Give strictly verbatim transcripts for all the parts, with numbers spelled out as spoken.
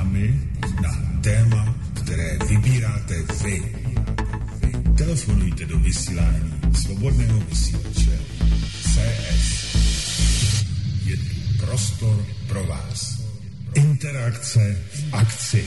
vámi na téma, které vybíráte vy. Telefonujte do vysílání Svobodného vysílače C S. Je tu prostor pro vás. Interakce v akci.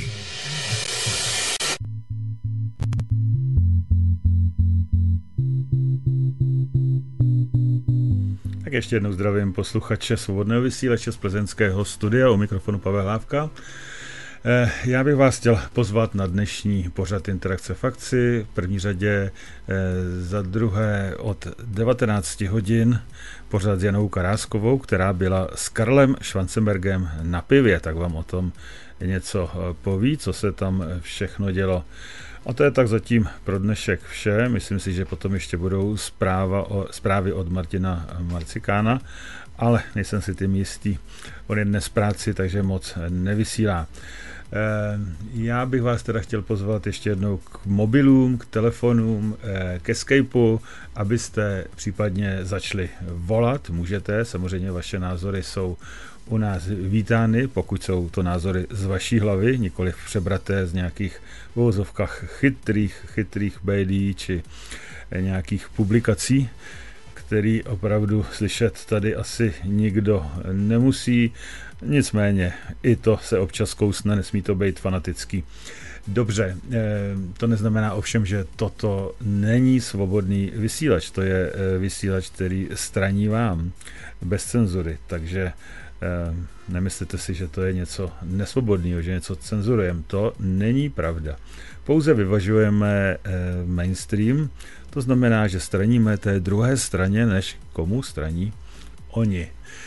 Tak ještě jednou zdravím posluchače Svobodného vysílače z plzeňského studia, u mikrofonu Pavel Hlávka. Já bych vás chtěl pozvat na dnešní pořad Interakce v akci. V první řadě, za druhé od devatenáct hodin pořad s Janou Karáskovou, která byla s Karlem Schwanzenbergem na pivě, tak vám o tom něco poví, co se tam všechno dělo. A to je tak zatím pro dnešek vše. Myslím si, že potom ještě budou zpráva o, zprávy od Martina Marcikána, ale nejsem si tím jistý. On je dnes v práci, takže moc nevysílá. Já bych vás teda chtěl pozvat ještě jednou k mobilům, k telefonům, ke Skypeu, abyste případně začali volat. Můžete, samozřejmě vaše názory jsou u nás vítány, pokud jsou to názory z vaší hlavy, nikoli přebraté z nějakých v uvozovkách chytrých, chytrých médií či nějakých publikací, který opravdu slyšet tady asi nikdo nemusí. Nicméně i to se občas kousne, nesmí to být fanatický. Dobře, to neznamená ovšem, že toto není svobodný vysílač, to je vysílač, který straní vám bez cenzury, takže nemyslete si, že to je něco nesvobodného, že něco cenzurujeme. To není pravda. Pouze vyvažujeme mainstream, to znamená, že straníme té druhé straně, než komu straní oni.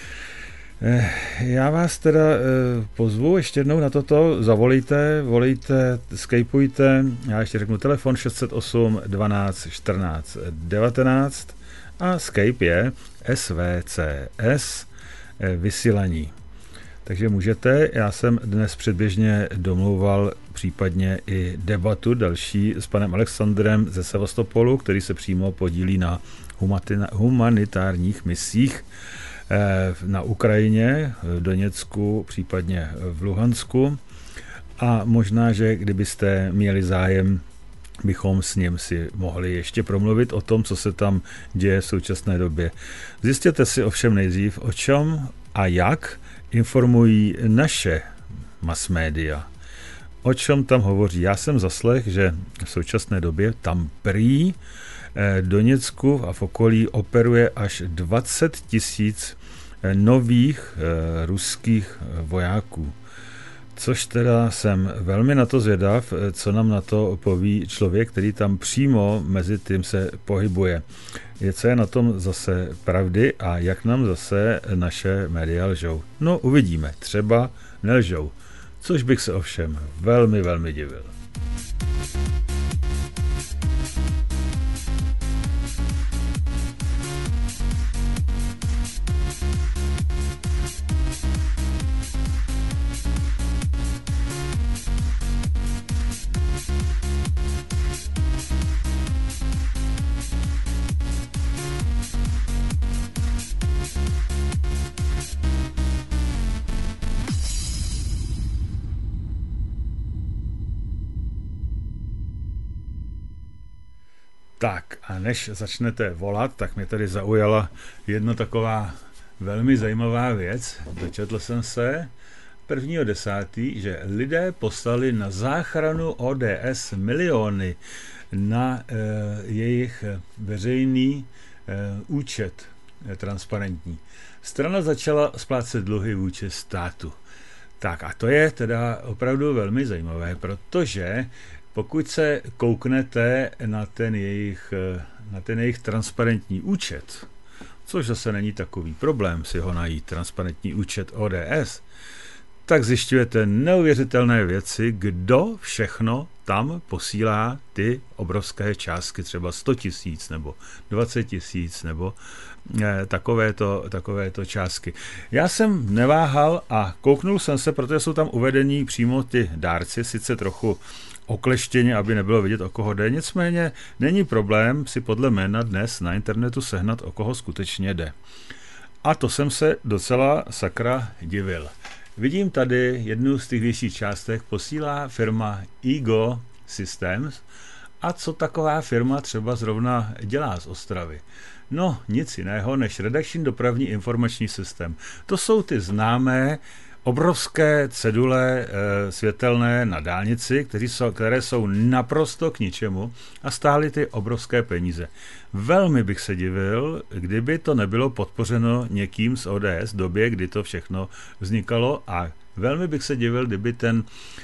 Já vás teda pozvu ještě jednou na toto, zavolejte, volejte, skypujte, já ještě řeknu telefon šest set osm dvanáct čtrnáct devatenáct a Skype je S V C S vysílání. Takže můžete, já jsem dnes předběžně domlouval případně i debatu další s panem Alexandrem ze Sevastopolu, který se přímo podílí na humanitárních misích na Ukrajině, v Doněcku, případně v Luhansku. A možná, že kdybyste měli zájem, bychom s ním si mohli ještě promluvit o tom, co se tam děje v současné době. Zjistěte si ovšem nejdřív, o čem a jak informují naše mass media. O čem tam hovoří? Já jsem zaslech, že v současné době tam prý Doněcku a v okolí operuje až dvacet tisíc nových ruských vojáků. Což teda jsem velmi na to zvědav, co nám na to poví člověk, který tam přímo mezi tím se pohybuje. Je, co je na tom zase pravdy a jak nám zase naše média lžou. No uvidíme, třeba nelžou, což bych se ovšem velmi, velmi divil. Tak a než začnete volat, tak mě tady zaujala jedna taková velmi zajímavá věc. Dočetl jsem se prvního desátého že lidé poslali na záchranu O D S miliony na e, jejich veřejný e, účet e, transparentní. Strana začala splácet dluhy vůči státu. Tak a to je teda opravdu velmi zajímavé, protože pokud se kouknete na ten jejich, na ten jejich transparentní účet, což zase není takový problém si ho najít, transparentní účet O D S, tak zjišťujete neuvěřitelné věci, kdo všechno tam posílá ty obrovské částky, třeba sto tisíc nebo dvacet tisíc nebo eh, takovéto, takovéto částky. Já jsem neváhal a kouknul jsem se, protože jsou tam uvedení přímo ty dárci, sice trochu okleštěně, aby nebylo vidět, o koho jde. Nicméně není problém si podle jména dnes na internetu sehnat, o koho skutečně jde. A to jsem se docela sakra divil. vidím tady jednu z těch větších částek posílá firma Ego Systems. A co taková firma třeba zrovna dělá z Ostravy? No, nic jiného než redakční dopravní informační systém. To jsou ty známé obrovské cedule e, světelné na dálnici, které jsou, které jsou naprosto k ničemu a stály ty obrovské peníze. Velmi bych se divil, kdyby to nebylo podpořeno někým z O D S v době, kdy to všechno vznikalo, a velmi bych se divil, kdyby ten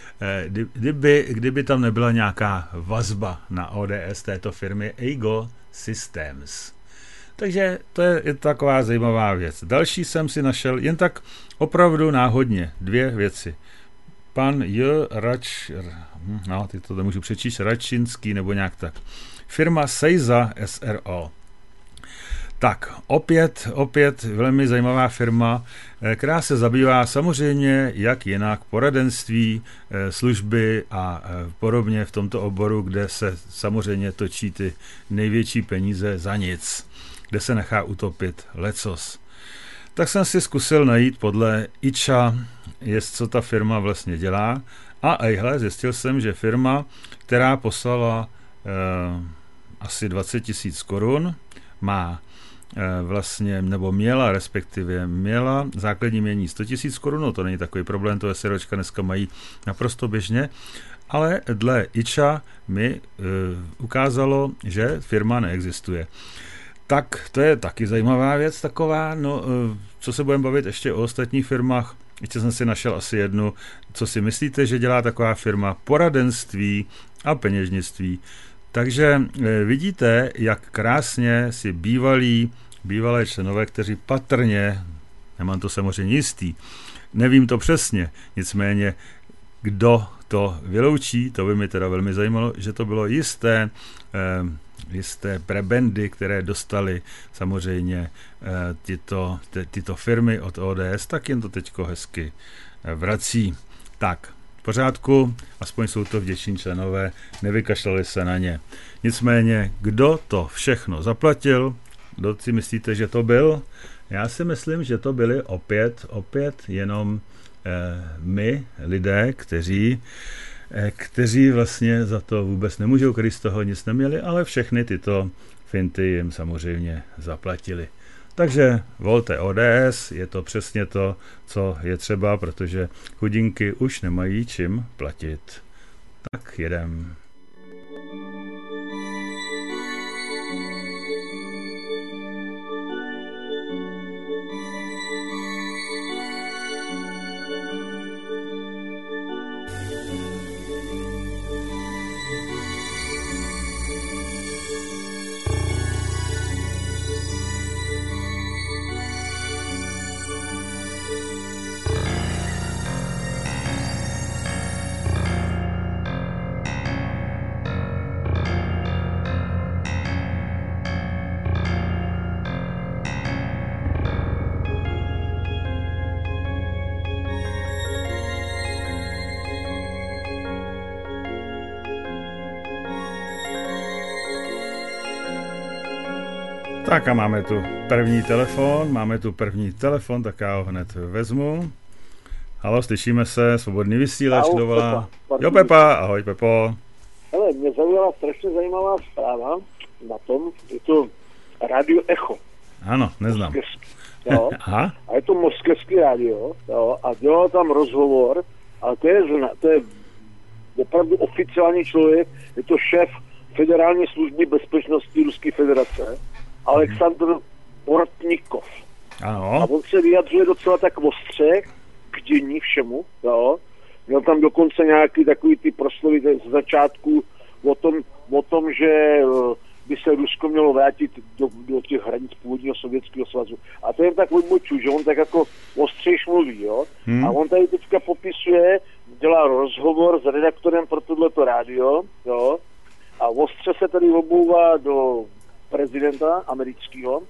Kdyby, kdyby tam nebyla nějaká vazba na O D S této firmy Ego Systems. Takže to je, je taková zajímavá věc. Další jsem si našel jen tak opravdu náhodně dvě věci. Pan J. Rač, no, ty to nemůžu přečíst, Račinský nebo nějak tak. Firma Seiza S R O. Tak, opět, opět velmi zajímavá firma, která se zabývá samozřejmě jak jinak poradenství, služby a podobně v tomto oboru, kde se samozřejmě točí ty největší peníze za nic, kde se nechá utopit lecos. Tak jsem si zkusil najít podle iča, jest, co ta firma vlastně dělá, a ejhle, zjistil jsem, že firma, která poslala eh, asi dvacet tisíc korun, má vlastně, nebo měla, respektive měla základní mění sto tisíc korun, no to není takový problém, to SROčka dneska mají naprosto běžně, ale dle iča mi e, ukázalo, že firma neexistuje. Tak to je taky zajímavá věc taková, no e, co se budeme bavit ještě o ostatních firmách, ještě jsem si našel asi jednu, co si myslíte, že dělá taková firma? Poradenství a peněžnictví. Takže e, vidíte, jak krásně si bývalí, bývalé členové, kteří patrně, nemám to samozřejmě jistý, nevím to přesně, nicméně kdo to vyloučí, to by mi teda velmi zajímalo, že to bylo jisté, e, jisté prebendy, které dostali samozřejmě e, tyto, ty, tyto firmy od O D S, tak jen to teďko hezky vrací. Tak, v pořádku, aspoň jsou to vděční členové, nevykašlali se na ně. Nicméně, kdo to všechno zaplatil, kdo si myslíte, že to byl? Já si myslím, že to byli opět, opět jenom eh, my, lidé, kteří, eh, kteří vlastně za to vůbec nemůžou, kteří z toho nic neměli, ale všechny tyto finty jim samozřejmě zaplatili. Takže volte O D S, je to přesně to, co je třeba, protože chudinky už nemají čím platit. Tak jedem. Tak a máme tu první telefon, máme tu první telefon, tak já ho hned vezmu. Halo, slyšíme se, svobodný vysílač, kdo volá? Jo, Pepa, ahoj Pepo. Hele, mě zaujala strašně zajímavá zpráva na tom, je to Radio Echo. Ano, neznám. Jo? Aha. A je to moskevský rádio, jo? A dělal tam rozhovor, ale to je, to je opravdu oficiální člověk, je to šéf Federální služby bezpečnosti Ruské federace, Aleksandr Bortnikov. Ano. A on se vyjadřuje docela tak ostře k dění všemu, jo. Měl tam dokonce nějaký takový ty proslovy z začátku o tom, o tom, že by se Rusko mělo vrátit do, do těch hranic původního Sovětského svazu. A to je tak odboču, že on tak jako ostřejš mluví, jo. Hmm. A on tady teďka popisuje, dělá rozhovor s redaktorem pro tohleto rádio, jo. A ostře se tady obouvá do prezidenta amerického,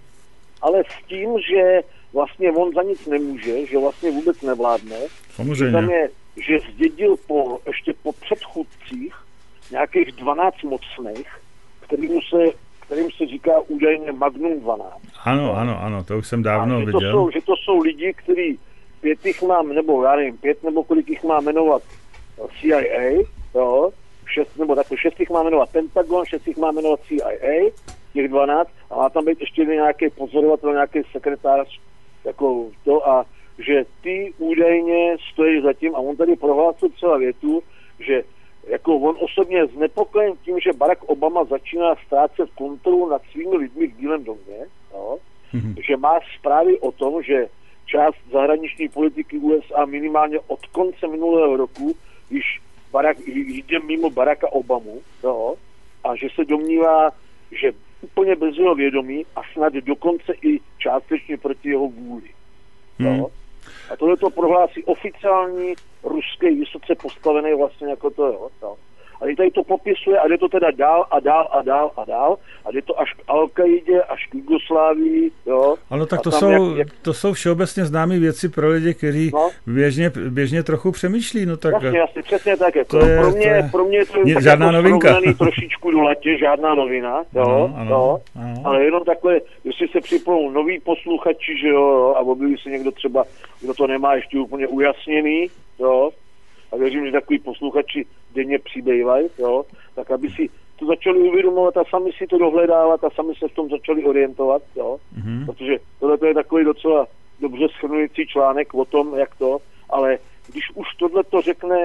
ale s tím, že vlastně on za nic nemůže, že vlastně vůbec nevládne. Samozřejmě. Tam je, že zdědil po, ještě po předchůdcích nějakých dvanáct mocných, kterým se, kterým se říká údajně Magnum dvanáct. Ano, ano, ano, to už jsem dávno že viděl. To jsou, že to jsou lidi, kteří pět jich mám, nebo já nevím, pět nebo kolik jich má jmenovat C I A, jo, šest, nebo takhle šest jich má jmenovat Pentagon, šest jich má jmenovat C I A, těch dvanáct, a má tam být ještě nějaký pozorovatel, nějaký sekretář, jako to, a že ty údajně stojí za tím, a on tady prohlásil celá větu, že jako on osobně znepokojen tím, že Barack Obama začíná ztrácet kontrolu nad svými lidmi v Bílém domě, jo, mm-hmm. že má zprávy o tom, že část zahraniční politiky U S A minimálně od konce minulého roku již Barack, jde mimo Baracka Obamu, jo, a že se domnívá, že úplně bez jeho vědomí a snad dokonce i částečně proti jeho vůli. Hmm. Jo. A tohle to prohlásí oficiální ruský vysoce postavený vlastně jako to, jo. jo. A tady to popisuje a jde to teda dál a dál a dál a dál a jde to až k Al-Kaidě, až k Jugoslávii, jo. Ano, tak to tam jsou, jak, jak... to jsou všeobecně známé věci pro lidi, kteří no. běžně, běžně trochu přemýšlí. No tak... Jasně, jasně, přesně tak. Jako. To je, pro, mě, to je... pro mě je to Mě, tak žádná jako novinka. trošičku do latě, žádná novina, jo, ano, ano, jo. ano. Ale jenom takhle, jestli se připojou noví posluchači, že jo, a objeví se někdo třeba, kdo to nemá ještě úplně ujasněný, jo, a věřím, že takový posluchači denně přibývají, jo, tak aby si to začali uvědomovat a sami si to dohledávat a sami se v tom začali orientovat, jo, mm-hmm. protože tohle je takový docela dobře shrnující článek o tom, jak to, ale když už tohle to řekne,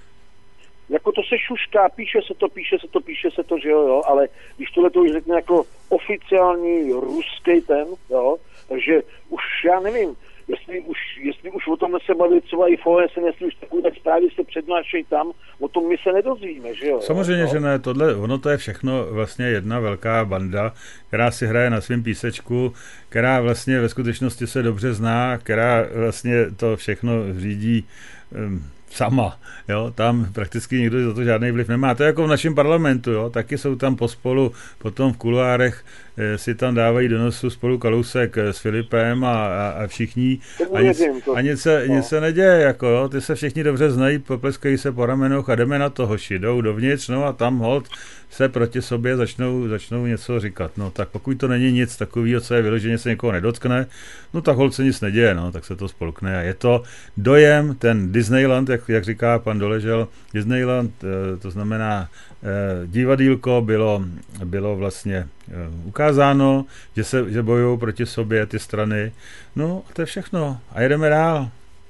jako to se šušká, píše se to, píše se to, píše se to, že jo, jo, ale když tohle to už řekne jako oficiální ruský ten, jo, takže už já nevím, jestli už, jestli už o tom se baví třeba i v O S N, jestli už takové zprávy se přednášejí tam, o tom my se nedozvíme, že jo. Samozřejmě, jo? že ne, tohle, ono to je všechno vlastně jedna velká banda, která si hraje na svém písečku, která vlastně ve skutečnosti se dobře zná, která vlastně to všechno řídí um, sama, jo, tam prakticky nikdo za to žádný vliv nemá. To je jako v našem parlamentu, jo, taky jsou tam pospolu, potom v kuloárech e, si tam dávají do nosu spolu Kalousek s Filipem a, a, a všichni a nic, a nic, se, no. nic se neděje, jako jo, ty se všichni dobře znají, popleskají se po ramenoch a jdeme na to, hoši, jdou dovnitř, no a tam hold se proti sobě začnou, začnou něco říkat, no tak pokud to není nic takového, co je vyloženě se někoho nedotkne, no tak hold se nic neděje, no, tak se to spolkne a je to dojem, ten Disneyland, jak, jak říká pan Doležel, Disneyland, to znamená divadýlko bylo, bylo vlastně ukázáno, že se že bojují proti sobě ty strany, no a to je všechno a jedeme dál.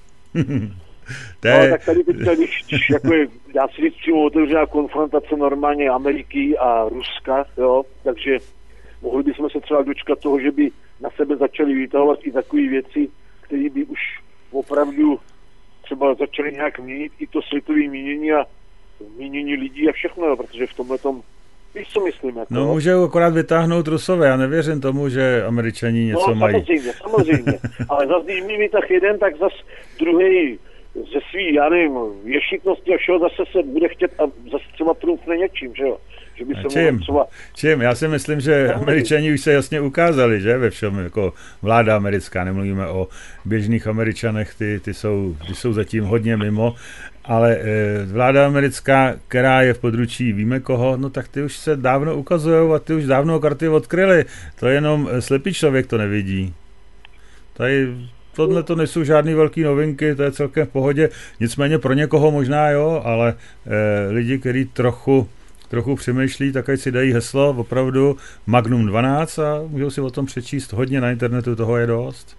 To je... No, tak tady teďka, když, když jako je, dá se říct přímo otevřená konfrontace normálně Ameriky a Ruska, jo, takže mohli bychom se třeba dočkat toho, že by na sebe začali vytahovat i takové věci, které by už opravdu třeba začaly nějak měnit i to světové mínění a mínění lidí a všechno, jo, protože v tomhletom, víš, co myslím? Jako, no, můžou akorát vytáhnout Rusové, já nevěřím tomu, že Američani něco no, mají. samozřejmě, samozřejmě, ale zase, když mi vytah jeden, tak zase druhý ze svý, já nevím, ješitnosti a všeho zase se bude chtět a zase třeba trůfne něčím, že jo? Že by se čím? třeba... čím? Já si myslím, že Američani už se jasně ukázali, že ve všem, jako vláda americká, nemluvíme o běžných Američanech, ty, ty, jsou, ty jsou zatím hodně mimo, ale e, vláda americká, která je v područí víme koho, no tak ty už se dávno ukazujou a ty už dávno karty odkryly, to jenom slepý člověk to nevidí. Tady... Tohle to nejsou žádný velký novinky, to je celkem v pohodě, nicméně pro někoho možná jo, ale e, lidi, kteří trochu, trochu přemýšlí, tak ať si dají heslo, opravdu Magnum dvanáct a můžou si o tom přečíst hodně na internetu, toho je dost.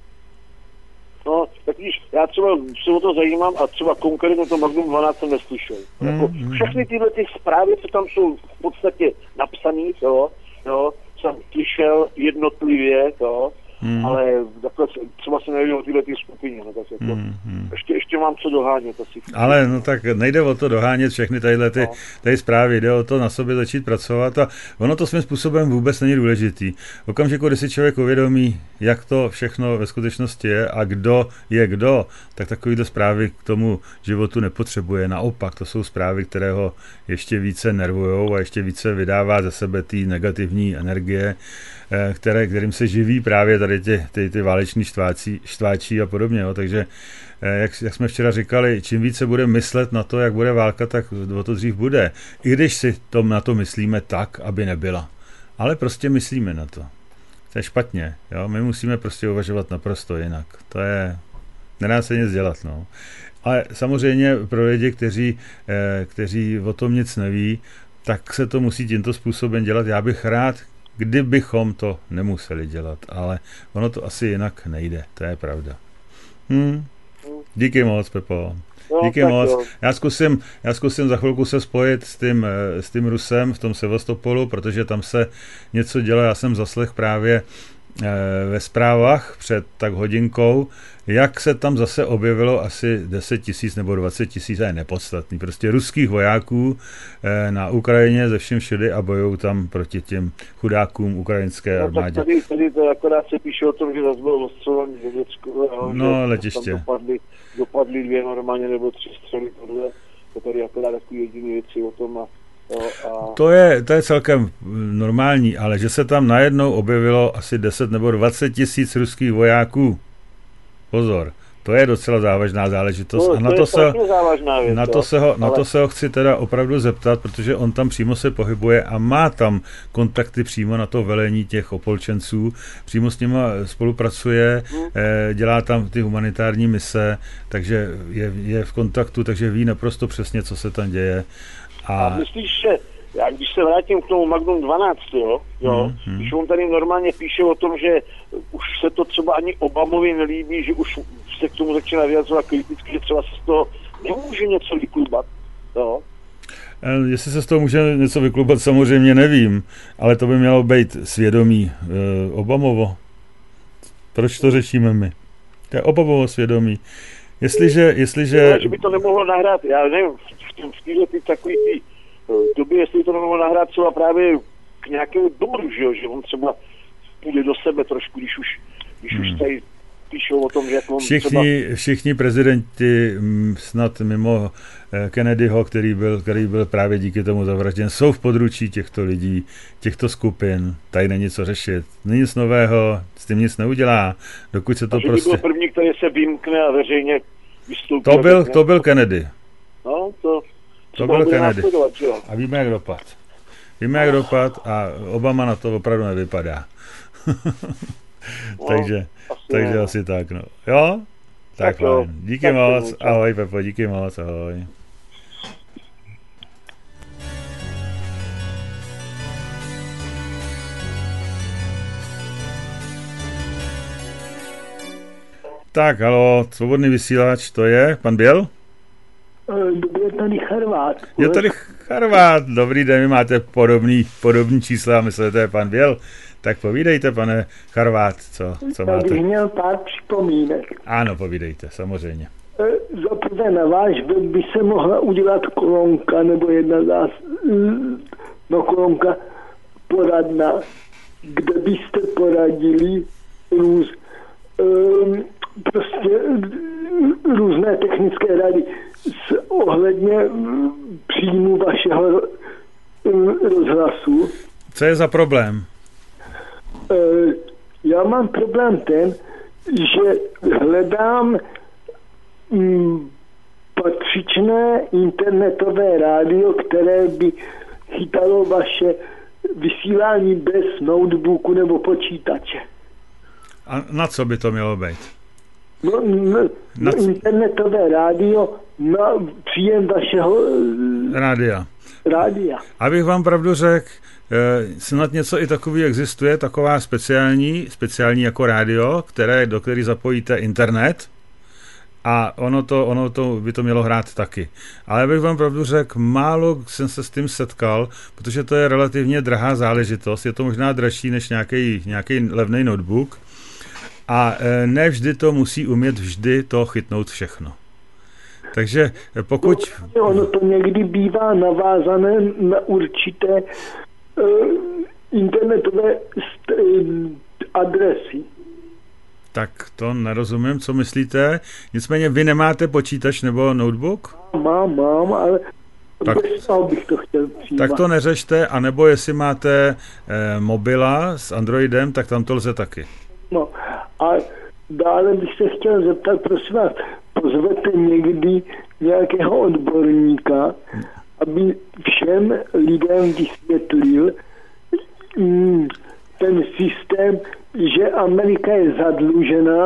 No, tak víš, já třeba se o to zajímám a třeba konkrétně to Magnum dvanáct jsem neslyšel. Mm, jako mm. Všechny tyhle ty zprávy, co tam jsou v podstatě napsané, jo, jo, jsem slyšel jednotlivě, jo, Hmm. ale takhle třeba se nevěděl o tyhle ty skupině, no, tak jako, hmm, hmm. ještě, ještě mám co dohánět asi. Ale no tak nejde o to dohánět všechny tadyhle ty, no. tady zprávy, jde o to na sobě začít pracovat a ono to svým způsobem vůbec není důležitý. V okamžiku, kdy si člověk uvědomí, jak to všechno ve skutečnosti je a kdo je kdo, tak takovýto zprávy k tomu životu nepotřebuje. Naopak, to jsou zprávy, které ho ještě více nervujou a ještě více vydává ze sebe ty negativní energie, které, kterým se živí právě tady ty, ty, ty váleční štvácí, štváčí a podobně. Jo. Takže, jak, jak jsme včera říkali, čím více bude myslet na to, jak bude válka, tak o to dřív bude. I když si to, na to myslíme tak, aby nebyla. Ale prostě myslíme na to. To je špatně. Jo. My musíme prostě uvažovat naprosto jinak. To je, Nedá se nic dělat, no. Ale samozřejmě pro lidi, kteří, kteří o tom nic neví, tak se to musí tímto způsobem dělat. Já bych rád, kdybychom to nemuseli dělat, ale ono to asi jinak nejde, to je pravda. Hm. Díky moc, Pepo. Díky no, moc. Já zkusím, já zkusím za chvilku se spojit s tím, s tím Rusem v tom Sevastopolu, protože tam se něco dělo. Já jsem zaslech právě ve zprávách před tak hodinkou, jak se tam zase objevilo asi deset tisíc nebo dvacet tisíc, a je nepodstatný, prostě ruských vojáků na Ukrajině ze všem všude a bojují tam proti těm chudákům ukrajinské armádě. No, tady, tady to akorát se píše o tom, že zase bylo ostřelovaný v Německu. No, letiště. Dopadly, dopadly dvě normálně nebo tři střely, tohle, to tady akorát takový jediný věci o tom a A... To je, to je celkem normální, ale že se tam najednou objevilo asi deset nebo dvacet tisíc ruských vojáků. Pozor, to je docela závažná záležitost. No, a na to, to, se, věc, na, to se ho, ale... na to se ho chci teda opravdu zeptat, protože on tam přímo se pohybuje a má tam kontakty přímo na to velení těch opolčenců. Přímo s nimi spolupracuje, hmm. dělá tam ty humanitární mise, takže je, je v kontaktu, takže ví naprosto přesně, co se tam děje. A, a myslíš, že já když se vrátím k tomu Magnum dvanáct, jo, jo mm, mm. když on tady normálně píše o tom, že už se to třeba ani Obamovi nelíbí, že už se k tomu začíná vyjadřovat kriticky, že třeba se z toho nemůže něco vyklubat, jo. Jestli se z toho může něco vyklubat, samozřejmě nevím, ale to by mělo být svědomí eh, Obamovo. Proč to řešíme my? To je Obamovo svědomí. Jestliže, jestliže... No, že by to nemohlo nahrát, já nevím, v téhle ty takový ty době, jestli to nemohlo nahrát třeba právě k nějakému dobru, že jo, že on třeba půjde do sebe trošku, když už, když hmm. už tady píšou o tom, že jak on všichni, třeba... Všichni prezidenti, snad mimo Kennedyho, který byl, který byl právě díky tomu zavražděn, jsou v područí těchto lidí, těchto skupin. Tady není co řešit. Není nic nového, s tím nic neudělá, dokud se to a prostě... byl první, který se vymkne a veřejně vystoupí. To byl, to byl Kennedy. No, to... To byl Kennedy. A víme, jak dopad. Víme, jak dopad a Obama na to opravdu nevypadá. takže no, takže ne. asi tak, no. Jo? Tak, tak jo. Díky tak moc. Ahoj, Pepo, díky moc. Ahoj. Tak, halo, svobodný vysílač, to je pan Běl? Je tady Charvát. Je tady Charvát. Dobrý den, vy máte podobný, podobný čísla, myslíte, to je pan Běl. Tak povídejte, pane Charvát, co, co máte. Já bych měl pár připomínek. Ano, povídejte, samozřejmě. Zaprvé na váš web by se mohla udělat kolonka, nebo jedna zás, no kolonka poradna, kde byste poradili růz, um, prostě různé technické rady s ohledně příjmu vašeho rozhlasu. Co je za problém? Já mám problém ten, že hledám patřičné internetové rádio, které by chytalo vaše vysílání bez notebooku nebo počítače. A na co by to mělo být? No, no, na no internetové rádio na příjem vašeho rádia. rádia. Abych vám pravdu řekl, snad něco i takový existuje, taková speciální, speciální jako rádio, které, do který zapojíte internet a ono to, ono to by to mělo hrát taky. Ale abych vám pravdu řekl, málo jsem se s tím setkal, protože to je relativně drahá záležitost, je to možná dražší než nějaký, nějaký levný notebook a ne vždy to musí umět vždy to chytnout všechno. Takže pokud... No, ono to někdy bývá navázané na určité uh, internetové st- uh, adresy. Tak to nerozumím, co myslíte. Nicméně vy nemáte počítač nebo notebook? Mám, mám, ale tak, bez bych to chtěl přijímat. Tak to neřešte, anebo jestli máte eh, mobila s Androidem, tak tam to lze taky. No a dále bych se chtěl zeptat, prosím vás, pozvete někdy nějakého odborníka, aby všem lidem vysvětlil mm, ten systém, že Amerika je zadlužená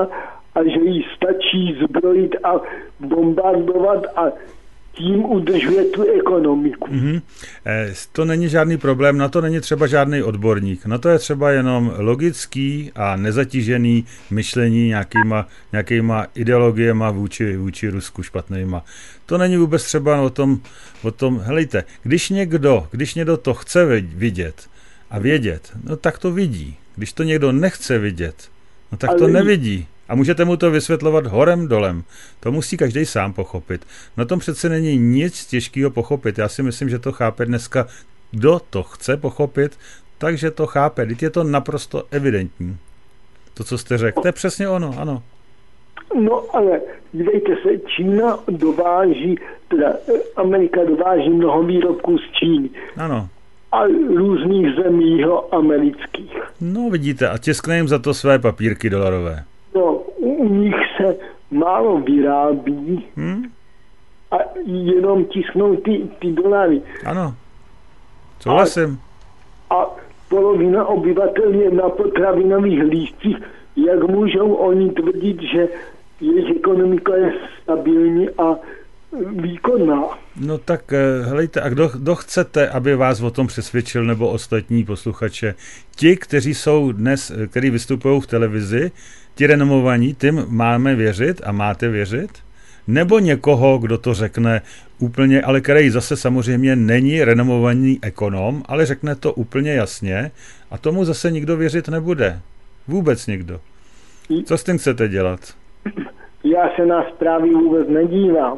a že jí stačí zbrojit a bombardovat a tím udržuje tu ekonomiku. Mm-hmm. To není žádný problém, na to není třeba žádný odborník. Na to je třeba jenom logický a nezatížený myšlení nějakýma, nějakýma ideologiema vůči, vůči Rusku špatnýma. To není vůbec třeba o tom, o tom, helejte, když někdo, když někdo to chce vidět a vědět, no tak to vidí. Když to někdo nechce vidět, no tak to nevidí. A můžete mu to vysvětlovat horem dolem. To musí každý sám pochopit. Na tom přece není nic těžkého pochopit. Já si myslím, že to chápe dneska, kdo to chce pochopit, takže to chápe. Teď je to naprosto evidentní. To, co jste řekl, to je přesně ono, ano. No ale dívejte se, Čína dováží, teda Amerika dováží mnoho výrobků z Číny. Ano. A různých zemí jihoamerických. No vidíte, a tiskne jim za to své papírky dolarové. No, u nich se málo vyrábí hmm? a jenom tisknou ty, ty dolary. Ano, souhlasím. A, a polovina obyvatel je na potravinových lístcích. Jak můžou oni tvrdit, že jejich ekonomika je stabilní a výkonná? No tak helejte, a kdo, kdo chcete, aby vás o tom přesvědčil, nebo ostatní posluchače? Ti, kteří jsou dnes, kteří vystupují v televizi, ti renomovaní, tím máme věřit a máte věřit? Nebo někoho, kdo to řekne úplně, ale který zase samozřejmě není renomovaný ekonom, ale řekne to úplně jasně a tomu zase nikdo věřit nebude. Vůbec nikdo. Co s tím chcete dělat? Já se na zprávy vůbec nedívám.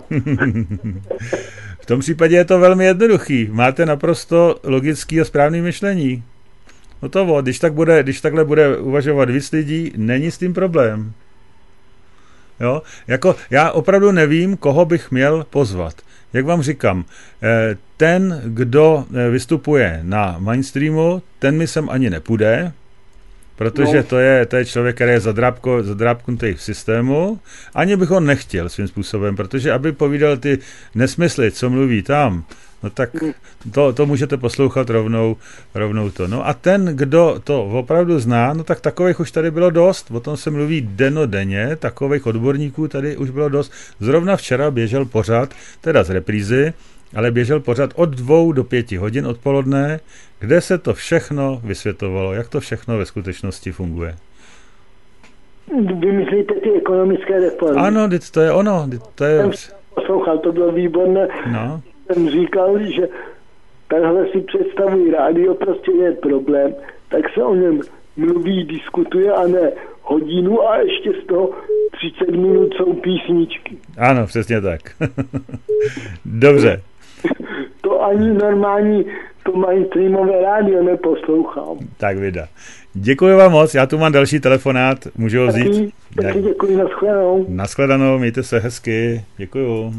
V tom případě je to velmi jednoduchý. Máte naprosto logický a správný myšlení. No to, když, tak bude, když takhle bude uvažovat víc lidí, není s tím problém. Jo? Jako, já opravdu nevím, koho bych měl pozvat. Jak vám říkám, ten, kdo vystupuje na mainstreamu, ten mi sem ani nepůjde, protože no. to, je, to je člověk, který je zadrápknutý v systému. Ani bych ho nechtěl svým způsobem, protože aby povídal ty nesmysly, co mluví tam, no tak to, to můžete poslouchat rovnou, rovnou to. No a ten, kdo to opravdu zná, no tak takových už tady bylo dost, o tom se mluví dennodenně, takových odborníků tady už bylo dost. Zrovna včera běžel pořad, teda z reprízy, ale běžel pořad od dvou do pěti hodin odpoledne, kde se to všechno vysvětlovalo, jak to všechno ve skutečnosti funguje. Vy myslíte ty ekonomické reformy? Ano, to je ono. To je... Jsem poslouchal, to bylo výborné. No. Jsem říkal, že takhle si představují rádio, prostě je problém, tak se o něm mluví, diskutuje a ne hodinu a ještě z toho třicet minut jsou písničky. Ano, přesně tak. Dobře. To ani normální, to mainstreamové rádio neposlouchám. Tak vida. Děkuji vám moc, já tu mám další telefonát, můžu ho vzít? Taky, taky děkuji, nashledanou. Nashledanou, mějte se hezky, děkuju.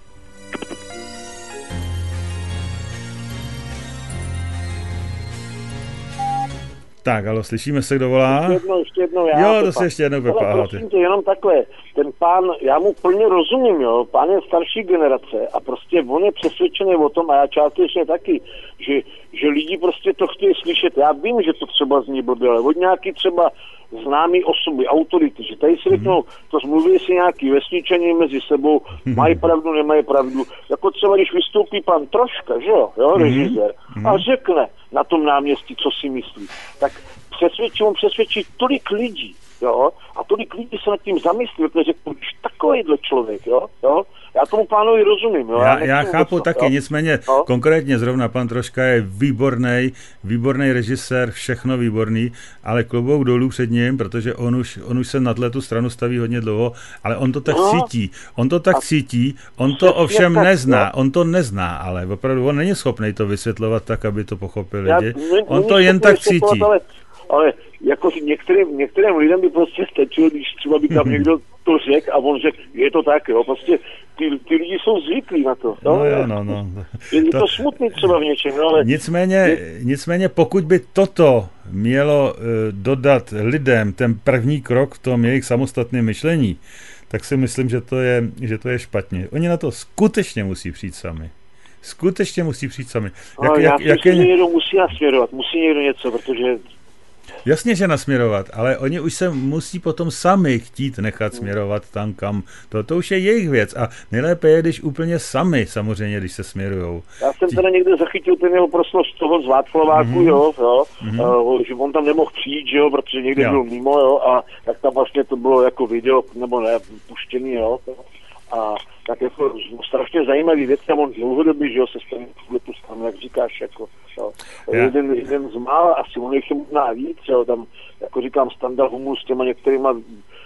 Tak, ale slyšíme se, kdo volá? Ještě jednou, ještě jednou já. Jo, to si ještě jednou vypáháte. Ale prosím tě, jenom takhle, ten pán, já mu plně rozumím, jo, pán je starší generace a prostě on je přesvědčený o tom, a já částečně taky, že, že lidi prostě to chtějí slyšet. Já vím, že to třeba zní blbě, ale od nějaký třeba známý osoby, autority, že tady si řeknou, mm-hmm. to zmluví si nějaký vesničaní mezi sebou, mm-hmm. mají pravdu, nemají pravdu. Jako třeba, když vystoupí pan Troška, že jo, jo režisér, mm-hmm. a řekne na tom náměstí, co si myslí, tak přesvědčí, on přesvědčí tolik lidí, jo, a tolik lidí se nad tím zamyslí, protože řekl, když takovýhle člověk, jo, jo, já tomu pánovi rozumím, jo. Já, já chápu taky, jo? Nicméně no? konkrétně zrovna pan Troška je výborný, výborný režisér, všechno výborný, ale klobouk dolů před ním, protože on už, on už se na tu stranu staví hodně dlouho, ale on to tak no? cítí, on to tak a cítí, on to ovšem tak, nezná, no? on to nezná, ale opravdu on není schopný to vysvětlovat tak, aby to pochopili lidi, on to jen tak cítí. Ale, ale jako některým, některým lidem by prostě stačilo, když třeba by tam někdo to řekl a on řekl, je to tak, jo, prostě ty, ty lidi jsou zvyklí na to. No, no jo, no, no. Je to, to smutný třeba v něčem, no, ale... Nicméně, je... nicméně, pokud by toto mělo uh, dodat lidem ten první krok v tom jejich samostatném myšlení, tak si myslím, že to je, že to je špatně. Oni na to skutečně musí přijít sami. Skutečně musí přijít sami. Jak, no, jak, já jak, jak je... někdo musí nasměrovat, musí někdo něco, protože Jasně, že nasměrovat, ale oni už se musí potom sami chtít nechat směrovat tam, kam. To, to už je jejich věc a nejlépe je, když úplně sami, samozřejmě, když se směrujou. Já jsem teda někde zachytil ten jeho proslov z toho z Václaváku, mm-hmm. jo, jo mm-hmm. uh, že on tam nemohl přijít, že jo, protože někde jo. byl mimo, jo, a tak tam vlastně to bylo jako video, nebo ne, puštěný, jo, a tak jako strašně zajímavý věc, tam on dlouhodobě, že jo, se staví tu stranu, jak říkáš, jako, jo. Jeden, jeden z mála, asi on ještě možná víc, jo, tam, jako říkám, Standa Huml s těma některýma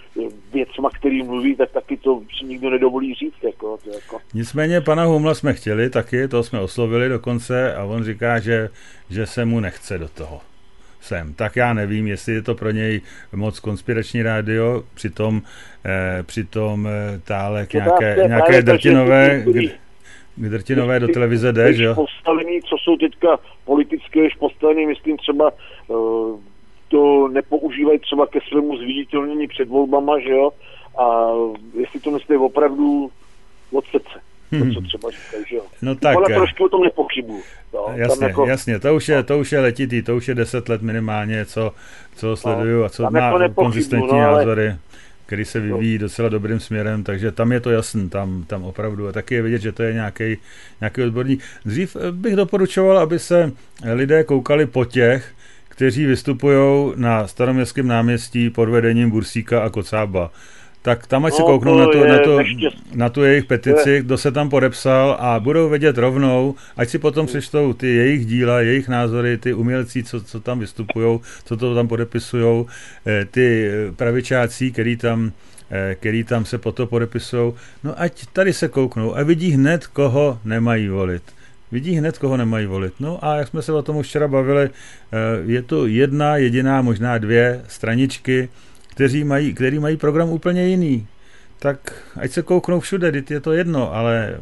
věcma, který mluví, tak taky to si nikdo nedovolí říct, jako, to jako. Nicméně pana Humla jsme chtěli taky, to jsme oslovili dokonce a on říká, že, že se mu nechce do toho. Sem. Tak já nevím, jestli je to pro něj moc konspirační rádio, přitom, eh, přitom eh, tále k nějaké, to nějaké drtinové, drtinové do televize jde, že jo? Postavení, co jsou teďka politické, postavení, myslím třeba uh, to nepoužívají třeba ke svému zviditelnění před volbama, že jo? A jestli to myslí opravdu od srdce. To, co třeba říkají, že jo. No tak, ale trošku o tom nepochybuju. No, jasně, jako, jasně, to už je, to už je letitý, to už je deset let minimálně, co, co sleduju a co má jako konzistentní no, ale... názory, který se vyvíjí docela dobrým směrem, takže tam je to jasný, tam, tam opravdu. A taky je vidět, že to je nějaký, nějaký odborník. Dřív bych doporučoval, aby se lidé koukali po těch, kteří vystupují na Staroměstském náměstí pod vedením Bursíka a Kocába. Tak tam ať no, se kouknou na tu, na, tu, na tu jejich petici, kdo se tam podepsal a budou vědět rovnou, ať si potom přečtou ty jejich díla, jejich názory, ty umělci, co, co tam vystupujou, co to tam podepisujou, ty pravičáci, který tam, který tam se po to podepisují. No ať tady se kouknou a vidí hned, koho nemají volit. Vidí hned, koho nemají volit. No a jak jsme se o tom už včera bavili, je to jedna, jediná, možná dvě straničky, kteří mají, který mají program úplně jiný. Tak ať se kouknou všude, je to jedno, ale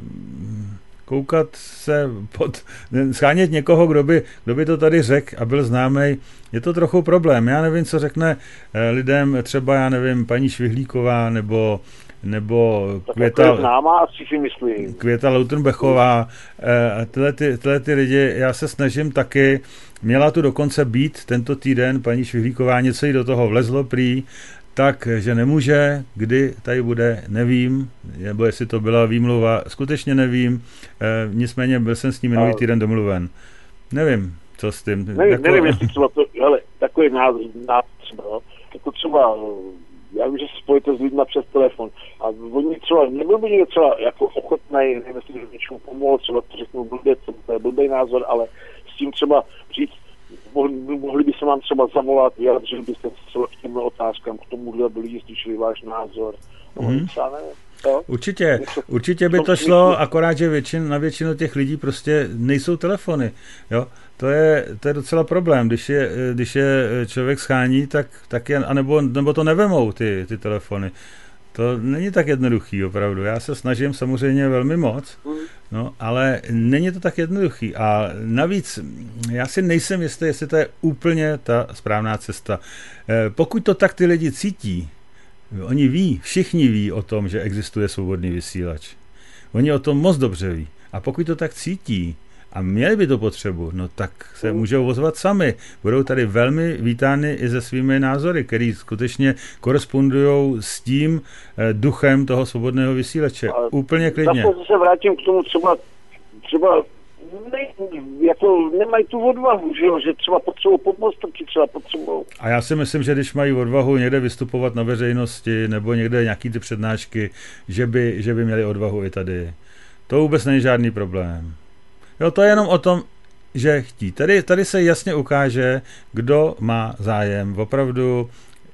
koukat se pod... Schánět někoho, kdo by, kdo by to tady řekl a byl známý, je to trochu problém. Já nevím, co řekne lidem třeba, já nevím, paní Švihlíková nebo nebo Květa, známá, asi si myslím. Květa Lautenbachová. Tyhle ty, tyhle ty lidi, já se snažím taky, měla tu dokonce být tento týden paní Švihlíková, něco jí do toho vlezlo prý, tak, že nemůže, kdy tady bude, nevím, nebo jestli to byla výmluva, skutečně nevím, nicméně byl jsem s ní minulý týden domluven. Nevím, co s tím. Nevím, jako... nevím jestli třeba to, hele, takový názor, třeba, jako třeba já vím, že se spojíte s lidmi přes telefon a oni třeba, nebyl by někdo třeba jako ochotný, nevím, jestli že něčemu pomohl, třeba to řeknu blbě, to je blbý názor, ale s tím třeba říct, mohli, mohli by se vám třeba zavolat, vyjádřili byste třeba k těmhle otázkám, k tomuhle byli, slyšeli váš názor, no, mm. třeba nevím. To? Určitě, určitě by to šlo, akorát, že většin, na většinu těch lidí prostě nejsou telefony, jo. To je, to je docela problém, když je, když je člověk schání, tak, tak je, anebo, nebo to nevemou ty, ty telefony. To není tak jednoduchý, opravdu. Já se snažím samozřejmě velmi moc, no, ale není to tak jednoduchý. A navíc, já si nejsem jistý, jestli to je úplně ta správná cesta. Pokud to tak ty lidi cítí, oni ví, všichni ví o tom, že existuje svobodný vysílač. Oni o tom moc dobře ví. A pokud to tak cítí, a měli by to potřebu, no tak se můžou ozvat sami. Budou tady velmi vítány i se svými názory, které skutečně korespondují s tím eh, duchem toho svobodného vysílače. Ale úplně klidně. Zase se vrátím k tomu třeba, třeba ne, jako nemají tu odvahu, že, jo, že třeba potřebují pomoct, taky třeba potřebují. A já si myslím, že když mají odvahu někde vystupovat na veřejnosti nebo někde nějaký ty přednášky, že by, že by měli odvahu i tady. To vůbec není žádný problém. Jo, to je jenom o tom, že chtí. Tady, tady se jasně ukáže, kdo má zájem, opravdu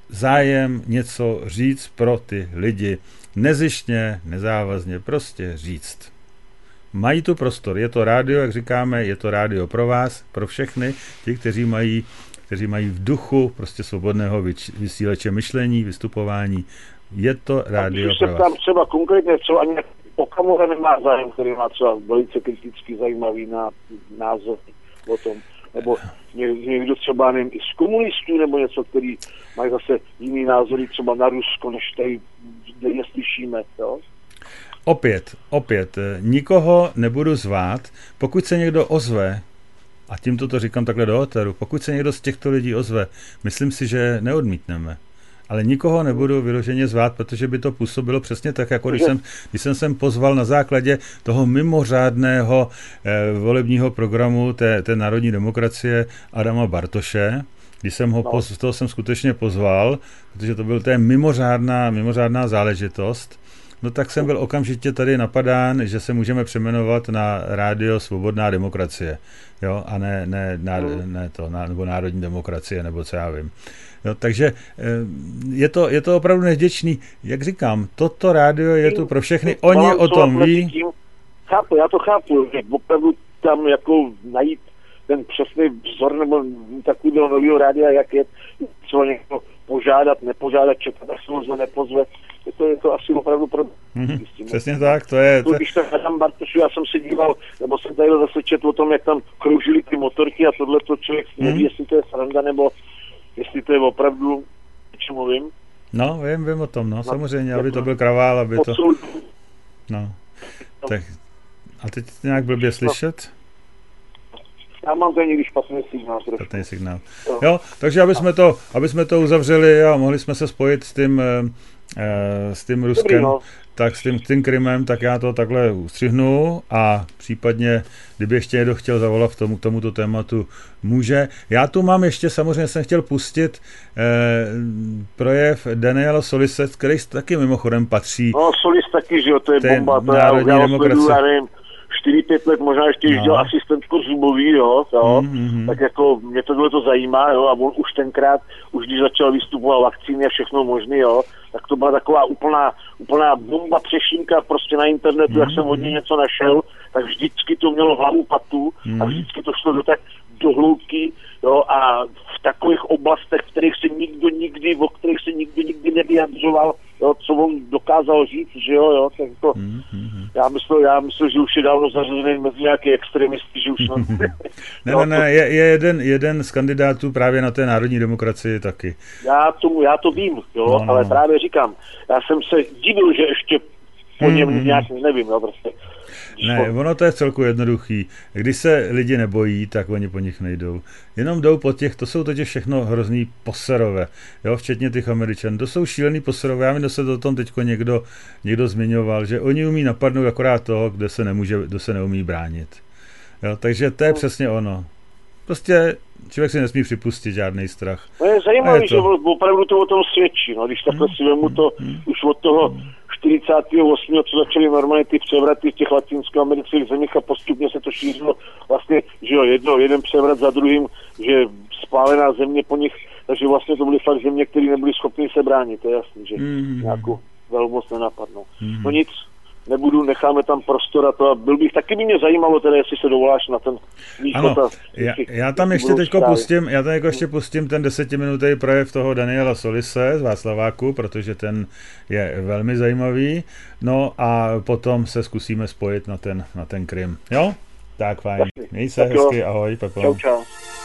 zájem něco říct pro ty lidi. Nezištně, nezávazně, prostě říct. Mají tu prostor, je to rádio, jak říkáme, je to rádio pro vás, pro všechny, ti, kteří mají, kteří mají v duchu prostě svobodného vysílače myšlení, vystupování. Je to rádio pro vás. Tam třeba konkrétně třeba ani Okamura nemá zájem, který má třeba velice kriticky zajímavý názor o tom, nebo někdo třeba, nevím, i z komunistů, nebo něco, který mají zase jiný názory třeba na Rusko, než tady neslyšíme, jo? Opět, opět, nikoho nebudu zvát, pokud se někdo ozve, A tímto to říkám takhle do éteru. Pokud se někdo z těchto lidí ozve, myslím si, že neodmítneme. Ale nikoho nebudu vyloženě zvát, protože by to působilo přesně tak, jako když jsem, když jsem sem pozval na základě toho mimořádného eh, volebního programu té, té národní demokracie Adama Bartoše, když jsem ho no. poz, toho jsem skutečně pozval, protože to byl té mimořádná, mimořádná záležitost, no tak jsem byl okamžitě tady napadán, že se můžeme přejmenovat na Rádio Svobodná demokracie, jo, a ne, ne, ne, ne to, nebo Národní demokracie, nebo co já vím. Jo, takže je to, je to opravdu nevděčný. Jak říkám, toto rádio je tu pro všechny, oni o tom ví. Chápu, já to chápu, že opravdu tam jako najít ten přesný vzor nebo takového nového rádia, jak je, co někdo požádat, nepožádat, čekat, až se ho nepozve, je to, je to asi opravdu pro... Mm-hmm, přesně tak, to je... To... Když tak Adam Bartošu, já jsem si díval, nebo jsem tady zase četl o tom, jak tam kroužily ty motorky a tohle to člověk mm-hmm. neví, jestli to je sranda, nebo jestli to je opravdu, o čem mluvím. No, vím, vím o tom, no, no samozřejmě, aby to byl kravál, aby to... No, tak... A teď nějak blbě slyšet? Já mám tady někdy špatný signál. Špatný signál. Jo, takže aby jsme to, aby jsme to uzavřeli a mohli jsme se spojit s tím, e, s tím Ruskem, Dobrý, no. tak s tím, tím Krymem, tak já to takhle ustřihnu a případně, kdyby ještě někdo chtěl zavolat k tomu, k tomuto tématu, může. Já tu mám ještě, samozřejmě jsem chtěl pustit e, projev Daniela Solise, který taky mimochodem patří. No, Solis taky, že jo, to je bomba, to já, já sleduju, já nevím, čtyři pět let, možná ještě, když no. dělal asistentku Zubový, jo, jo mm-hmm. tak jako mě tohle to zajímá, jo, a on už tenkrát, už když začal vystupovat vakcíny a všechno možný, jo, tak to byla taková úplná, úplná bomba přešínka prostě na internetu, mm-hmm. jak jsem od něj něco našel, tak vždycky to mělo hlavu patu mm-hmm. a vždycky to šlo do tak do hloubky, jo, a v takových oblastech, v kterých se nikdo nikdy, o kterých se nikdo nikdy nevyjadřoval, jo, co on dokázal říct, že jo, jo, tak to, mm-hmm. já myslím, já myslím, že už je dávno zařazený mezi nějaké extremisty, že už no. ne, ne, ne, je, je jeden, jeden z kandidátů právě na té národní demokracii taky. Já tomu, já to vím, jo, no, no, ale no. právě říkám, já jsem se divil, že ještě po něm mm-hmm. nějak nevím, jo, prostě. Ne, ono to je celku jednoduchý. Když se lidi nebojí, tak oni po nich nejdou. Jenom jdou po těch, to jsou totiž všechno hrozný poserové, jo, včetně těch Američanů. To jsou šílený poserové. Já vím, že se o tom teďko někdo, někdo zmiňoval, že oni umí napadnout akorát toho, kde se nemůže, kdo se neumí bránit. Jo, takže to je no. přesně ono. Prostě člověk si nesmí připustit žádný strach. No je zajímavé, že opravdu to o tom svědčí. No, když takhle si vemu to hmm. už od toho čtyřicátého osmého co začaly normálně ty převraty v těch latinskoamerických zemích a postupně se to šířilo vlastně, že jo, jedno, jeden převrat za druhým, že spálená země po nich, takže vlastně to byly fakt země, které nebyly schopny se bránit, to je jasný, že mm-hmm. nějakou velmoc nenapadnou. Mm-hmm. No nic, nebudu, necháme tam prostor a to a byl bych, taky by mě zajímalo teda, jestli se dovoláš na ten východ. Ano, já, já tam ještě teďko pustím, já tam jako ještě pustím ten desetiminutý projev toho Daniela Solise z Václaváku, protože ten je velmi zajímavý, no a potom se zkusíme spojit na ten, na ten Krym, jo? Tak fajn, měj se hezky, ahoj, Pepo. Čau, čau.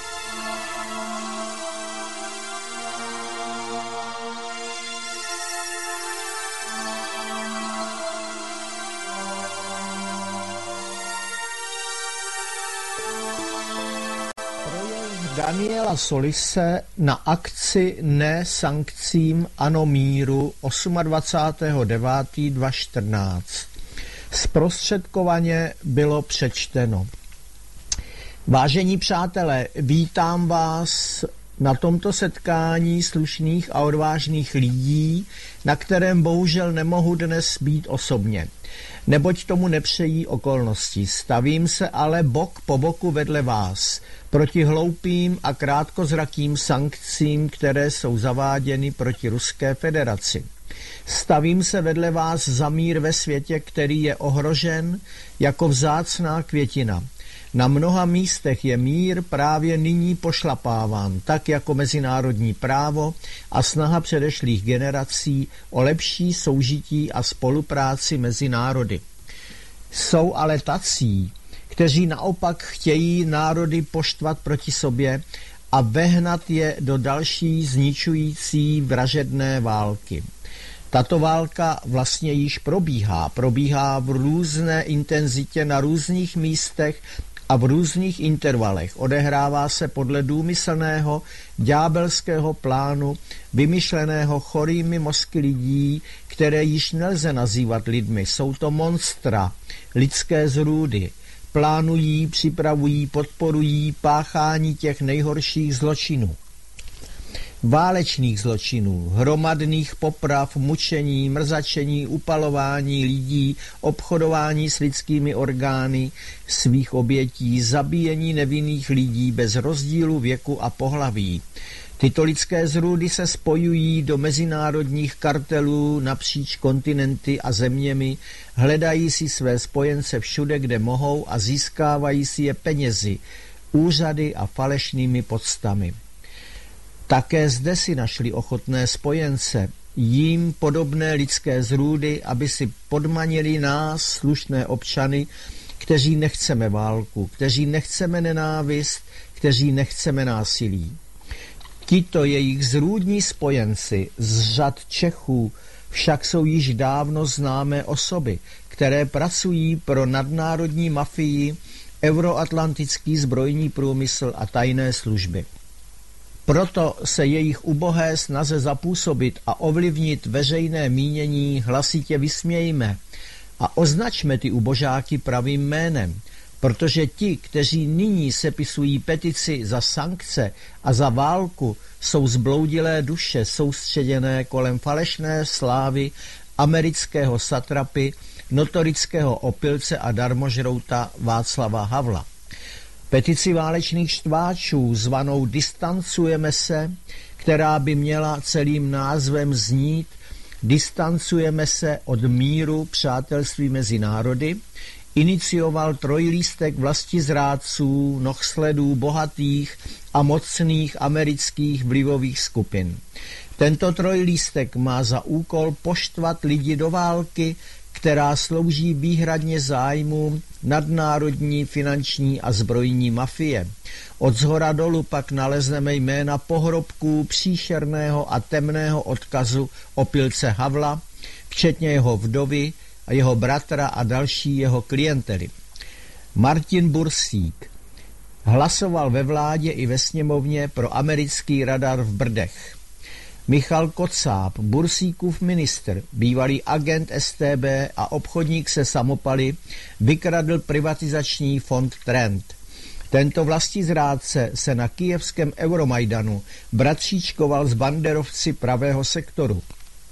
Daniela Solise na akci Ne sankcím, ano míru dvacátého devátého devátého dvacet čtrnáct. Zprostředkovaně bylo přečteno. Vážení přátelé, vítám vás na tomto setkání slušných a odvážných lidí, na kterém bohužel nemohu dnes být osobně. Neboť tomu nepřejí okolnosti. Stavím se ale bok po boku vedle vás, proti hloupým a krátkozrakým sankcím, které jsou zaváděny proti Ruské federaci. Stavím se vedle vás za mír ve světě, který je ohrožen jako vzácná květina. Na mnoha místech je mír právě nyní pošlapáván, tak jako mezinárodní právo a snaha předešlých generací o lepší soužití a spolupráci mezi národy. Jsou ale tací, kteří naopak chtějí národy poštvat proti sobě a vehnat je do další zničující vražedné války. Tato válka vlastně již probíhá. Probíhá v různé intenzitě na různých místech a v různých intervalech. Odehrává se podle důmyslného ďábelského plánu, vymyšleného chorými mozky lidí, které již nelze nazývat lidmi. Jsou to monstra, lidské zrůdy. Plánují, připravují, podporují páchání těch nejhorších zločinů. Válečných zločinů, hromadných poprav, mučení, mrzačení, upalování lidí, obchodování s lidskými orgány svých obětí, zabíjení nevinných lidí bez rozdílu věku a pohlaví. Tyto lidské zrůdy se spojují do mezinárodních kartelů napříč kontinenty a zeměmi, hledají si své spojence všude, kde mohou a získávají si je penězi, úřady a falešnými poctami. Také zde si našli ochotné spojence, jim podobné lidské zrůdy, aby si podmanili nás, slušné občany, kteří nechceme válku, kteří nechceme nenávist, kteří nechceme násilí. Tito jejich zrůdní spojenci z řad Čechů však jsou již dávno známé osoby, které pracují pro nadnárodní mafii, euroatlantický zbrojní průmysl a tajné služby. Proto se jejich ubohé snaze zapůsobit a ovlivnit veřejné mínění hlasitě vysmějme a označme ty ubožáky pravým jménem, protože ti, kteří nyní sepisují petici za sankce a za válku, jsou zbloudilé duše soustředěné kolem falešné slávy amerického satrapy, notorického opilce a darmožrouta Václava Havla. Petici válečných štváčů zvanou Distancujeme se, která by měla celým názvem znít Distancujeme se od míru přátelství mezi národy, inicioval trojlístek vlastizrádců, nohsledů bohatých a mocných amerických vlivových skupin. Tento trojlístek má za úkol poštvat lidi do války, která slouží výhradně zájmům nadnárodní, finanční a zbrojní mafie. Od zhora dolu pak nalezneme jména pohrobků příšerného a temného odkazu opilce Havla, včetně jeho vdovy a jeho bratra a další jeho klientely. Martin Bursík hlasoval ve vládě i ve sněmovně pro americký radar v Brdech. Michal Kocáb, Bursíkův ministr, bývalý agent S T B a obchodník se samopaly, vykradl privatizační fond Trend. Tento vlastizrádce se na kyjevském Euromajdanu bratříčkoval s banderovci pravého sektoru,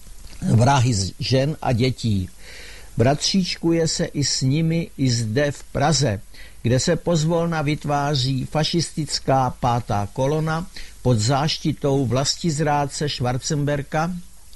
vrahy žen a dětí. Bratříčkuje se i s nimi i zde v Praze, kde se pozvolna vytváří fašistická pátá kolona pod záštitou vlastizrádce Schwarzenberga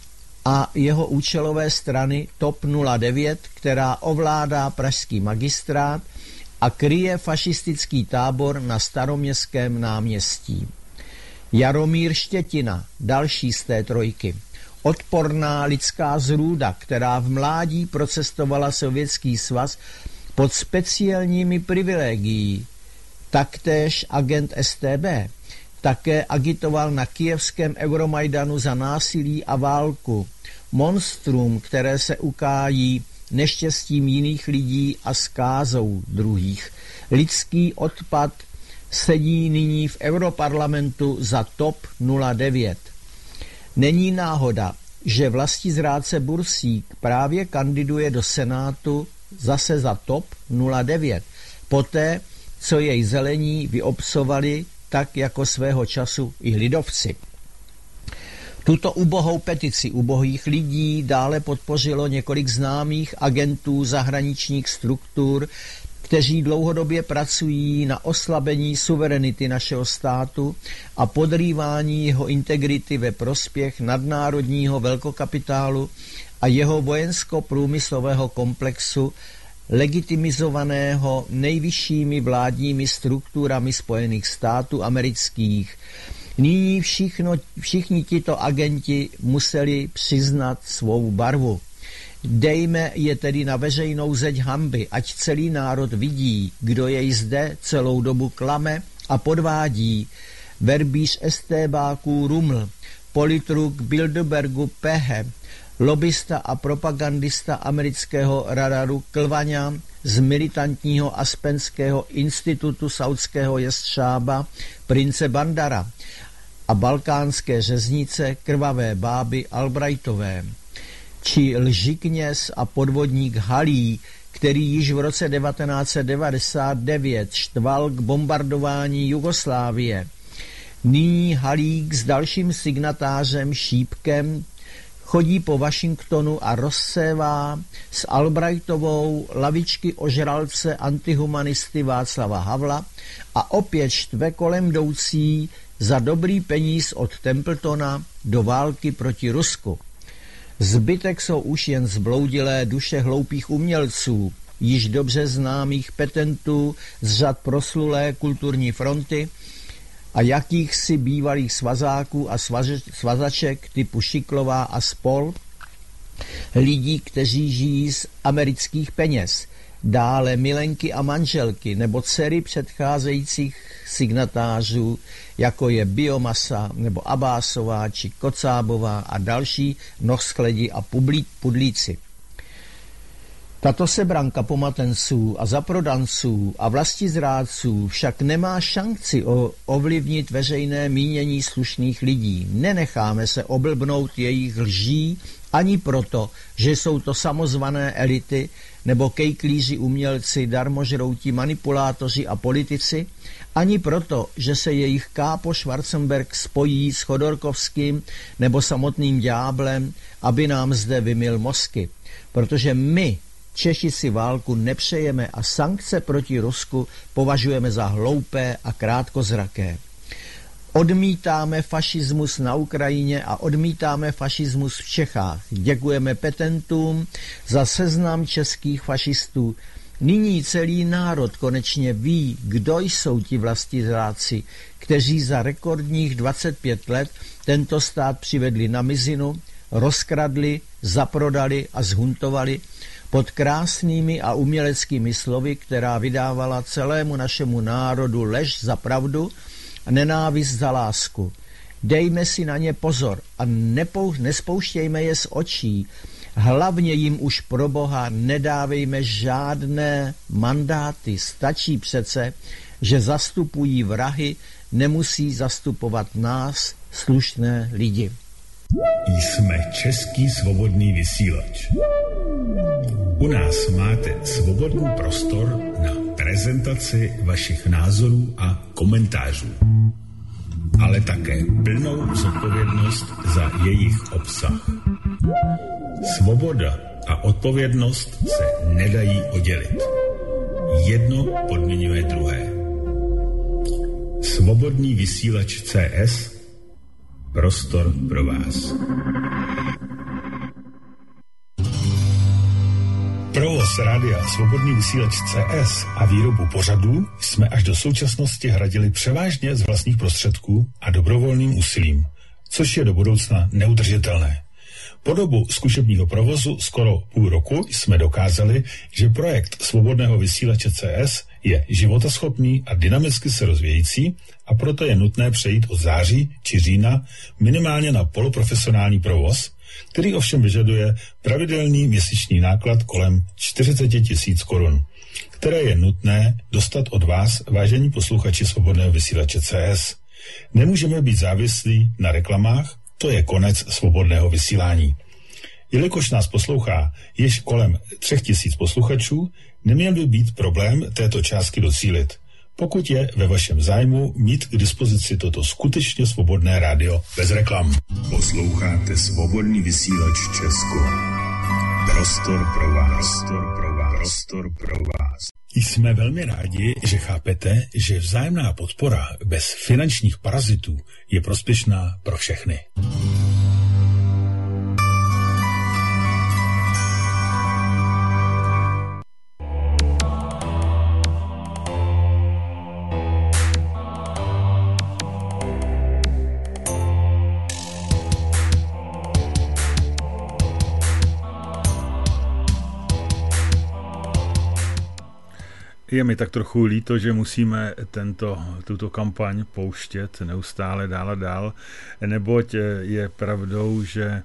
a jeho účelové strany TOP nula devět, která ovládá pražský magistrát a kryje fašistický tábor na Staroměstském náměstí. Jaromír Štětina, další z té trojky. Odporná lidská zrůda, která v mládí procestovala Sovětský svaz pod speciálními privilegií. Taktéž agent S T B. Také agitoval na kyjevském Euromajdanu za násilí a válku. Monstrum, které se ukájí neštěstím jiných lidí a zkázou druhých. Lidský odpad sedí nyní v Europarlamentu za TOP nula devět. Není náhoda, že vlastizrádce Bursík právě kandiduje do Senátu zase za TOP nula devět, poté, co jej zelení vyobsovali tak jako svého času i lidovci. Tuto ubohou petici ubohých lidí dále podpořilo několik známých agentů zahraničních struktur, kteří dlouhodobě pracují na oslabení suverenity našeho státu a podrývání jeho integrity ve prospěch nadnárodního velkokapitálu a jeho vojensko-průmyslového komplexu, legitimizovaného nejvyššími vládními strukturami Spojených států amerických. Nyní všichno, všichni tito agenti museli přiznat svou barvu. Dejme je tedy na veřejnou zeď hanby, ať celý národ vidí, kdo jej zde celou dobu klame a podvádí. Verbíř estébáků Ruml, politruk Bilderbergu Pehe, lobista a propagandista amerického radaru Klvaňa z militantního Aspenského institutu saudského jestřába prince Bandara a balkánské řeznice krvavé báby Albrightové, či lžikněz a podvodník Halí, který již v roce devatenáct set devadesát devět štval k bombardování Jugoslávie. Nyní Halík s dalším signatářem Šípkem chodí po Washingtonu a rozsévá s Albrightovou lavičky ožralce antihumanisty Václava Havla a opět štve kolem jdoucí za dobrý peníz od Templetona do války proti Rusku. Zbytek jsou už jen zbloudilé duše hloupých umělců, již dobře známých petentů z řad proslulé kulturní fronty a jakýchsi bývalých svazáků a svazaček typu Šiklová a spol, lidí, kteří žijí z amerických peněz, dále milenky a manželky nebo dcery předcházejících signatářů, jako je Biomasa nebo Abásová či Kocábová a další nohskledi a pudlíci. Tato sebranka pomatenců a zaprodanců a vlastizrádců však nemá šanci ovlivnit veřejné mínění slušných lidí. Nenecháme se oblbnout jejich lží ani proto, že jsou to samozvané elity nebo kejklíři umělci, darmožrouti, manipulátoři a politici, ani proto, že se jejich kápo Schwarzenberg spojí s Chodorkovským nebo samotným ďáblem, aby nám zde vymyl mozky. Protože my, Češi, si válku nepřejeme a sankce proti Rusku považujeme za hloupé a krátkozraké. Odmítáme fašismus na Ukrajině a odmítáme fašismus v Čechách. Děkujeme petentům za seznam českých fašistů. Nyní celý národ konečně ví, kdo jsou ti vlastizrádci, kteří za rekordních dvacet pět let tento stát přivedli na mizinu, rozkradli, zaprodali a zhuntovali pod krásnými a uměleckými slovy, která vydávala celému našemu národu lež za pravdu a nenávist za lásku. Dejme si na ně pozor a nepou, nespouštějme je z očí. Hlavně jim už pro Boha nedávejme žádné mandáty. Stačí přece, že zastupují vrahy, nemusí zastupovat nás, slušné lidi. Jsme Český svobodný vysílač. U nás máte svobodný prostor na prezentaci vašich názorů a komentářů, ale také plnou zodpovědnost za jejich obsah. Svoboda a odpovědnost se nedají oddělit. Jedno podmiňuje druhé. Svobodný vysílač C S, prostor pro vás. Provoz rádia Svobodný vysílač C S a výrobu pořadů jsme až do současnosti hradili převážně z vlastních prostředků a dobrovolným úsilím, což je do budoucna neudržitelné. Po dobu zkušebního provozu skoro půl roku jsme dokázali, že projekt Svobodného vysílače C S je životaschopný a dynamicky se rozvíjející a proto je nutné přejít od září či října minimálně na poloprofesionální provoz, který ovšem vyžaduje pravidelný měsíční náklad kolem čtyřicet tisíc korun, které je nutné dostat od vás, vážení posluchači Svobodného vysílače C S. Nemůžeme být závislí na reklamách, to je konec svobodného vysílání. Jelikož nás poslouchá již kolem třech tisíc posluchačů, neměl by být problém této částky docílit, pokud je ve vašem zájmu mít k dispozici toto skutečně svobodné rádio bez reklam. Posloucháte Svobodný vysílač Česko. Prostor pro vás. Prostor pro vás. Prostor pro vás. Jsme velmi rádi, že chápete, že vzájemná podpora bez finančních parazitů je prospěšná pro všechny. Je mi tak trochu líto, že musíme tento, tuto kampaň pouštět neustále dál a dál, neboť je pravdou, že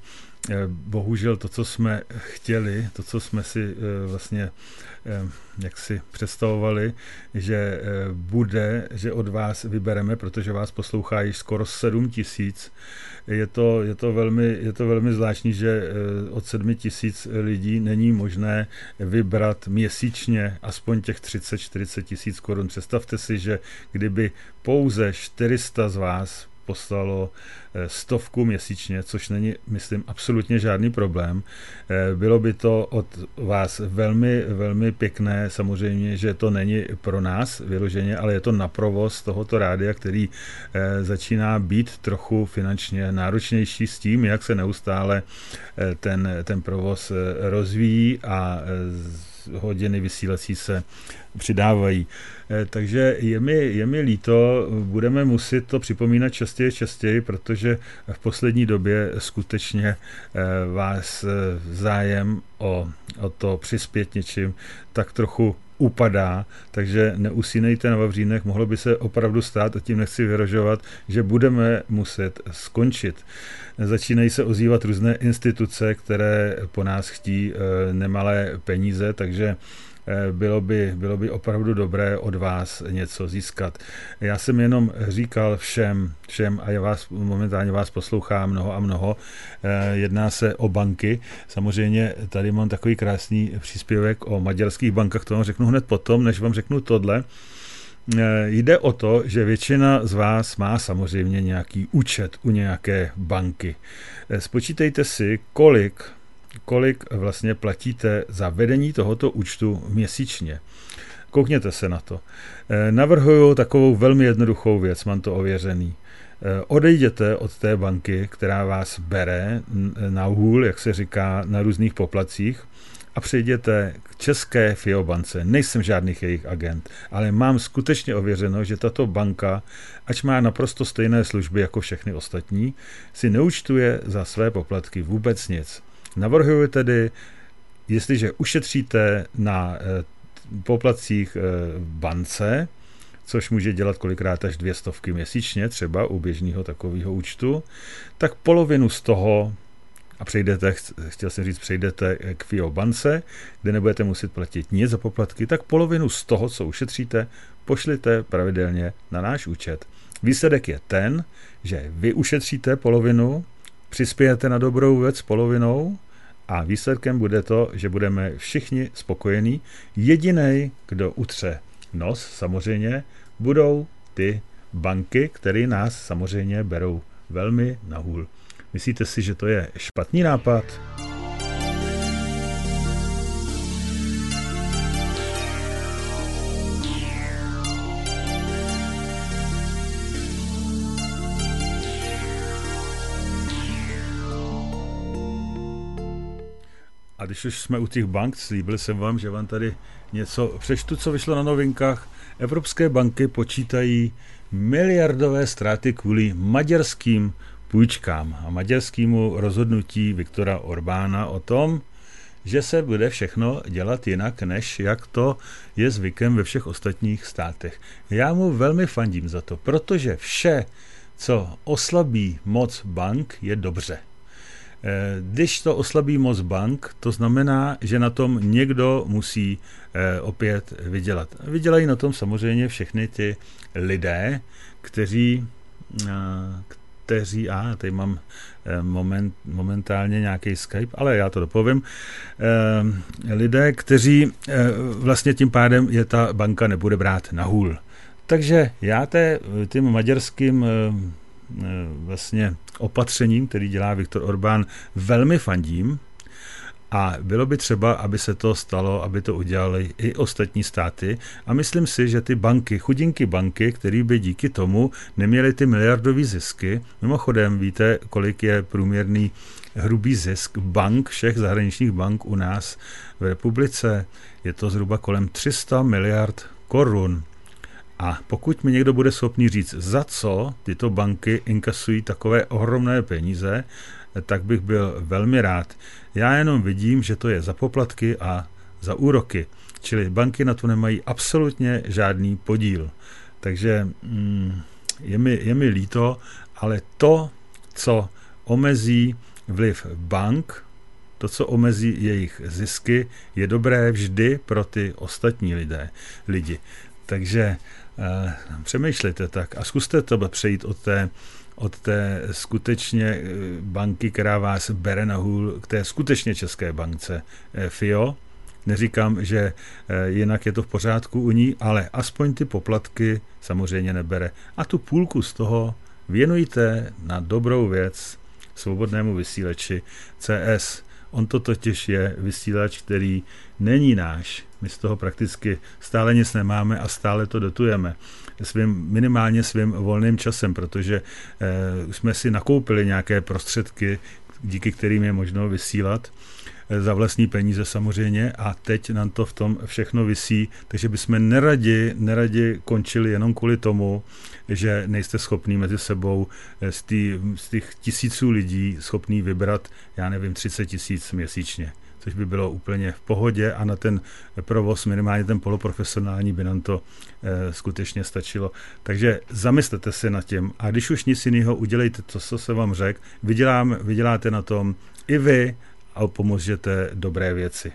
bohužel to, co jsme chtěli, to, co jsme si vlastně jak si představovali, že bude, že od vás vybereme, protože vás poslouchá již skoro sedm tisíc. Je to, je to velmi, je to velmi zvláštní, že od sedmi tisíc lidí není možné vybrat měsíčně aspoň těch třicet čtyřicet tisíc korun. Představte si, že kdyby pouze čtyři sta z vás poslalo stovku měsíčně, což není, myslím, absolutně žádný problém. Bylo by to od vás velmi, velmi pěkné, samozřejmě, že to není pro nás vyloženě, ale je to na provoz tohoto rádia, který začíná být trochu finančně náročnější s tím, jak se neustále ten, ten provoz rozvíjí a hodiny vysílací se přidávají. Takže je mi, je mi líto, budeme muset to připomínat častěji častěji, protože v poslední době skutečně vás zájem o, o to přispět něčím tak trochu upadá, takže neusínejte na vavřínech, mohlo by se opravdu stát, a tím nechci vyhrožovat, že budeme muset skončit. Začínají se ozývat různé instituce, které po nás chtí nemalé peníze, takže bylo by, bylo by opravdu dobré od vás něco získat. Já jsem jenom říkal všem, všem a já vás, momentálně vás poslouchám mnoho a mnoho, jedná se o banky. Samozřejmě tady mám takový krásný příspěvek o maďarských bankách, to vám řeknu hned potom, než vám řeknu tohle. Jde o to, že většina z vás má samozřejmě nějaký účet u nějaké banky. Spočítejte si, kolik kolik vlastně platíte za vedení tohoto účtu měsíčně. Koukněte se na to. Navrhuju takovou velmi jednoduchou věc, mám to ověřený. Odejděte od té banky, která vás bere na hůl, jak se říká, na různých poplatcích, a přejděte k české FIO-bance. Nejsem žádný jejich agent, ale mám skutečně ověřeno, že tato banka, ač má naprosto stejné služby jako všechny ostatní, si neúčtuje za své poplatky vůbec nic. Navrhuji tedy, jestliže ušetříte na poplatcích v bance, což může dělat kolikrát až dvě stovky měsíčně, třeba u běžného takového účtu, tak polovinu z toho, a přejdete, chtěl jsem říct, přejdete k FIO bance, kde nebudete muset platit nic za poplatky, tak polovinu z toho, co ušetříte, pošlite pravidelně na náš účet. Výsledek je ten, že vy ušetříte polovinu, přispějete na dobrou věc polovinou a výsledkem bude to, že budeme všichni spokojení. Jedinej, kdo utře nos, samozřejmě, budou ty banky, které nás samozřejmě berou velmi na hůl. Myslíte si, že to je špatný nápad? A když už jsme u těch bank, slíbil jsem vám, že vám tady něco přečtu, co vyšlo na novinkách. Evropské banky počítají miliardové ztráty kvůli maďarským půjčkám a maďarskému rozhodnutí Viktora Orbána o tom, že se bude všechno dělat jinak, než jak to je zvykem ve všech ostatních státech. Já mu velmi fandím za to, protože vše, co oslabí moc bank, je dobře. Když to oslabí moc bank, to znamená, že na tom někdo musí opět vydělat. Vydělají na tom samozřejmě všechny ty lidé, kteří, kteří a tady mám moment, momentálně nějaký Skype, ale já to dopovím, lidé, kteří vlastně tím pádem je ta banka nebude brát na hůl. Takže já té, tím maďarským vlastně opatřením, který dělá Viktor Orbán, velmi fandím a bylo by třeba, aby se to stalo, aby to udělali i ostatní státy a myslím si, že ty banky, chudinky banky, které by díky tomu neměly ty miliardové zisky, mimochodem víte, kolik je průměrný hrubý zisk bank, všech zahraničních bank u nás v republice, je to zhruba kolem tři sta miliard korun. A pokud mi někdo bude schopný říct, za co tyto banky inkasují takové ohromné peníze, tak bych byl velmi rád. Já jenom vidím, že to je za poplatky a za úroky. Čili banky na to nemají absolutně žádný podíl. Takže mm, je, mi, je mi líto, ale to, co omezí vliv bank, to, co omezí jejich zisky, je dobré vždy pro ty ostatní lidé, lidi. Takže eh, přemýšlejte tak a zkuste to přejít od té, od té skutečně banky, která vás bere na hůl, k té skutečně české bankce eh, F I O. Neříkám, že eh, jinak je to v pořádku u ní, ale aspoň ty poplatky samozřejmě nebere. A tu půlku z toho věnujte na dobrou věc svobodnému vysílači C S. On to totiž je vysílač, který není náš. My z toho prakticky stále nic nemáme a stále to dotujeme. Svým, minimálně svým volným časem, protože eh, jsme si nakoupili nějaké prostředky, díky kterým je možno vysílat eh, za vlastní peníze samozřejmě a teď nám to v tom všechno visí, takže bychom neradi, neradi končili jenom kvůli tomu, že nejste schopní mezi sebou z, tý, z těch tisíců lidí schopný vybrat, já nevím, třicet tisíc měsíčně, což by bylo úplně v pohodě a na ten provoz, minimálně ten poloprofesionální, by nám to e, skutečně stačilo. Takže zamyslete se nad tím a když už nic jiného, udělejte to, co se vám řekl, vydělám, vyděláte na tom i vy a pomůžete dobré věci.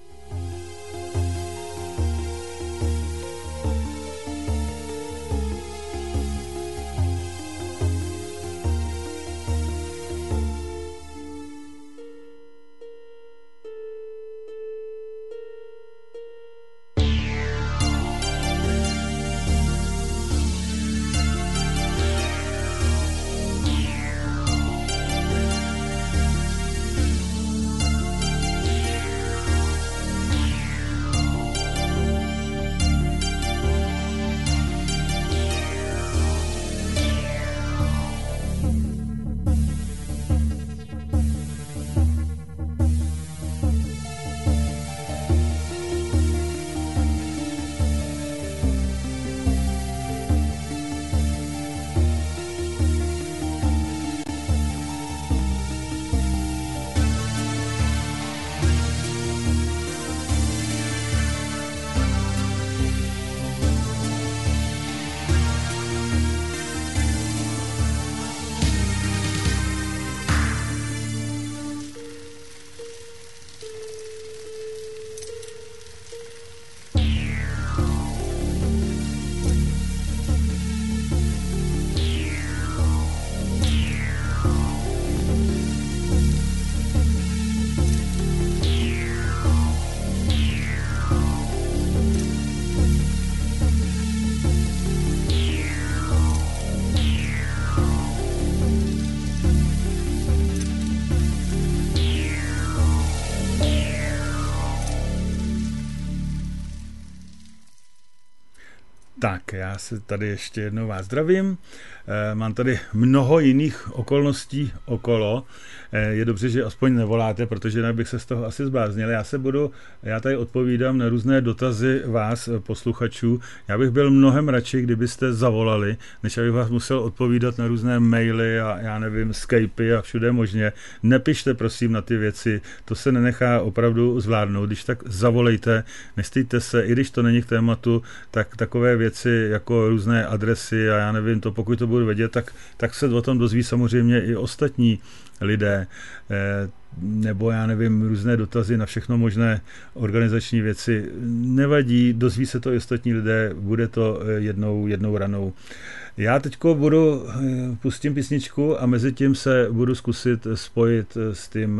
Tak, já se tady ještě jednou vás zdravím. E, mám tady mnoho jiných okolností okolo. E, je dobře, že aspoň nevoláte, protože jinak bych se z toho asi zbláznil. Já se budu, já tady odpovídám na různé dotazy vás, posluchačů. Já bych byl mnohem radši, kdybyste zavolali, než abych vás musel odpovídat na různé maily a já nevím, Skypey a všude možně. Nepište prosím na ty věci, to se nenechá opravdu zvládnout. Když tak zavolejte, nestýďte se, i když to není k tématu, tak takové věci jako různé adresy a já nevím, to pokud to budu vědět, tak, tak se o tom dozví samozřejmě i ostatní lidé, eh, nebo já nevím, různé dotazy na všechno možné organizační věci. Nevadí, dozví se to i ostatní lidé, bude to jednou, jednou ranou. Já teďko budu, pustím písničku a mezi tím se budu zkusit spojit s tím,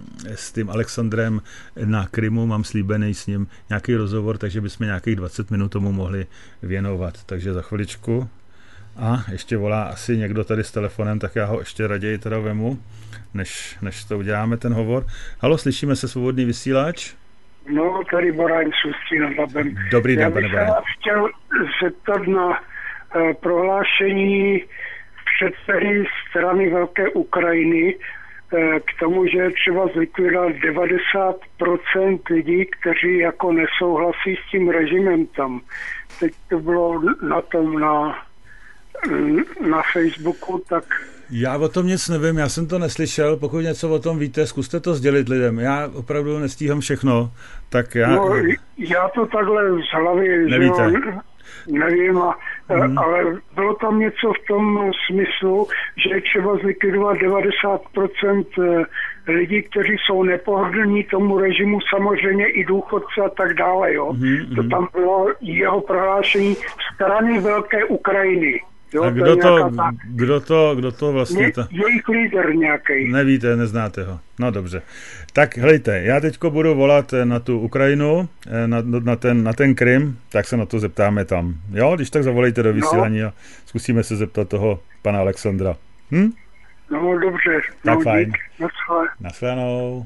s tím Alexandrem na Krymu, mám slíbený s ním nějaký rozhovor, takže bychom nějakých dvacet minut tomu mohli věnovat. Takže za chviličku. A ještě volá asi někdo tady s telefonem, tak já ho ještě raději teda vemu, než, než to uděláme ten hovor. Halo, slyšíme se, svobodný vysílač? No, tady Boráň Sustý nad Labem. Dobrý den, pane Boráň. Já bych chtěl zeptat na uh, prohlášení předsedy strany Velké Ukrajiny uh, k tomu, že je třeba zlikvidovat devadesát procent lidí, kteří jako nesouhlasí s tím režimem tam. Teď to bylo na tom na na Facebooku, tak... Já o tom nic nevím, já jsem to neslyšel, pokud něco o tom víte, zkuste to sdělit lidem. Já opravdu nestíhám všechno, tak já... No, já to takhle z hlavy nevíte. Jo, nevím a mm. ale bylo tam něco v tom smyslu, že je třeba zlikvidovat devadesát procent lidí, kteří jsou nepohodlní tomu režimu, samozřejmě i důchodce a tak dále. Jo. Mm. To tam bylo jeho prohlášení strany Velké Ukrajiny. Jo, a kdo to, ta... kdo to, kdo to vlastně... Ta... Jejich líder nějaký. Nevíte, neznáte ho. No dobře. Tak hlejte, já teďko budu volat na tu Ukrajinu, na, na, ten, na ten Krym, tak se na to zeptáme tam. Jo, když tak zavolejte do vysílání no. a zkusíme se zeptat toho pana Alexandra. Hm? No dobře. Tak no, fajn. Naschle. Naschledanou.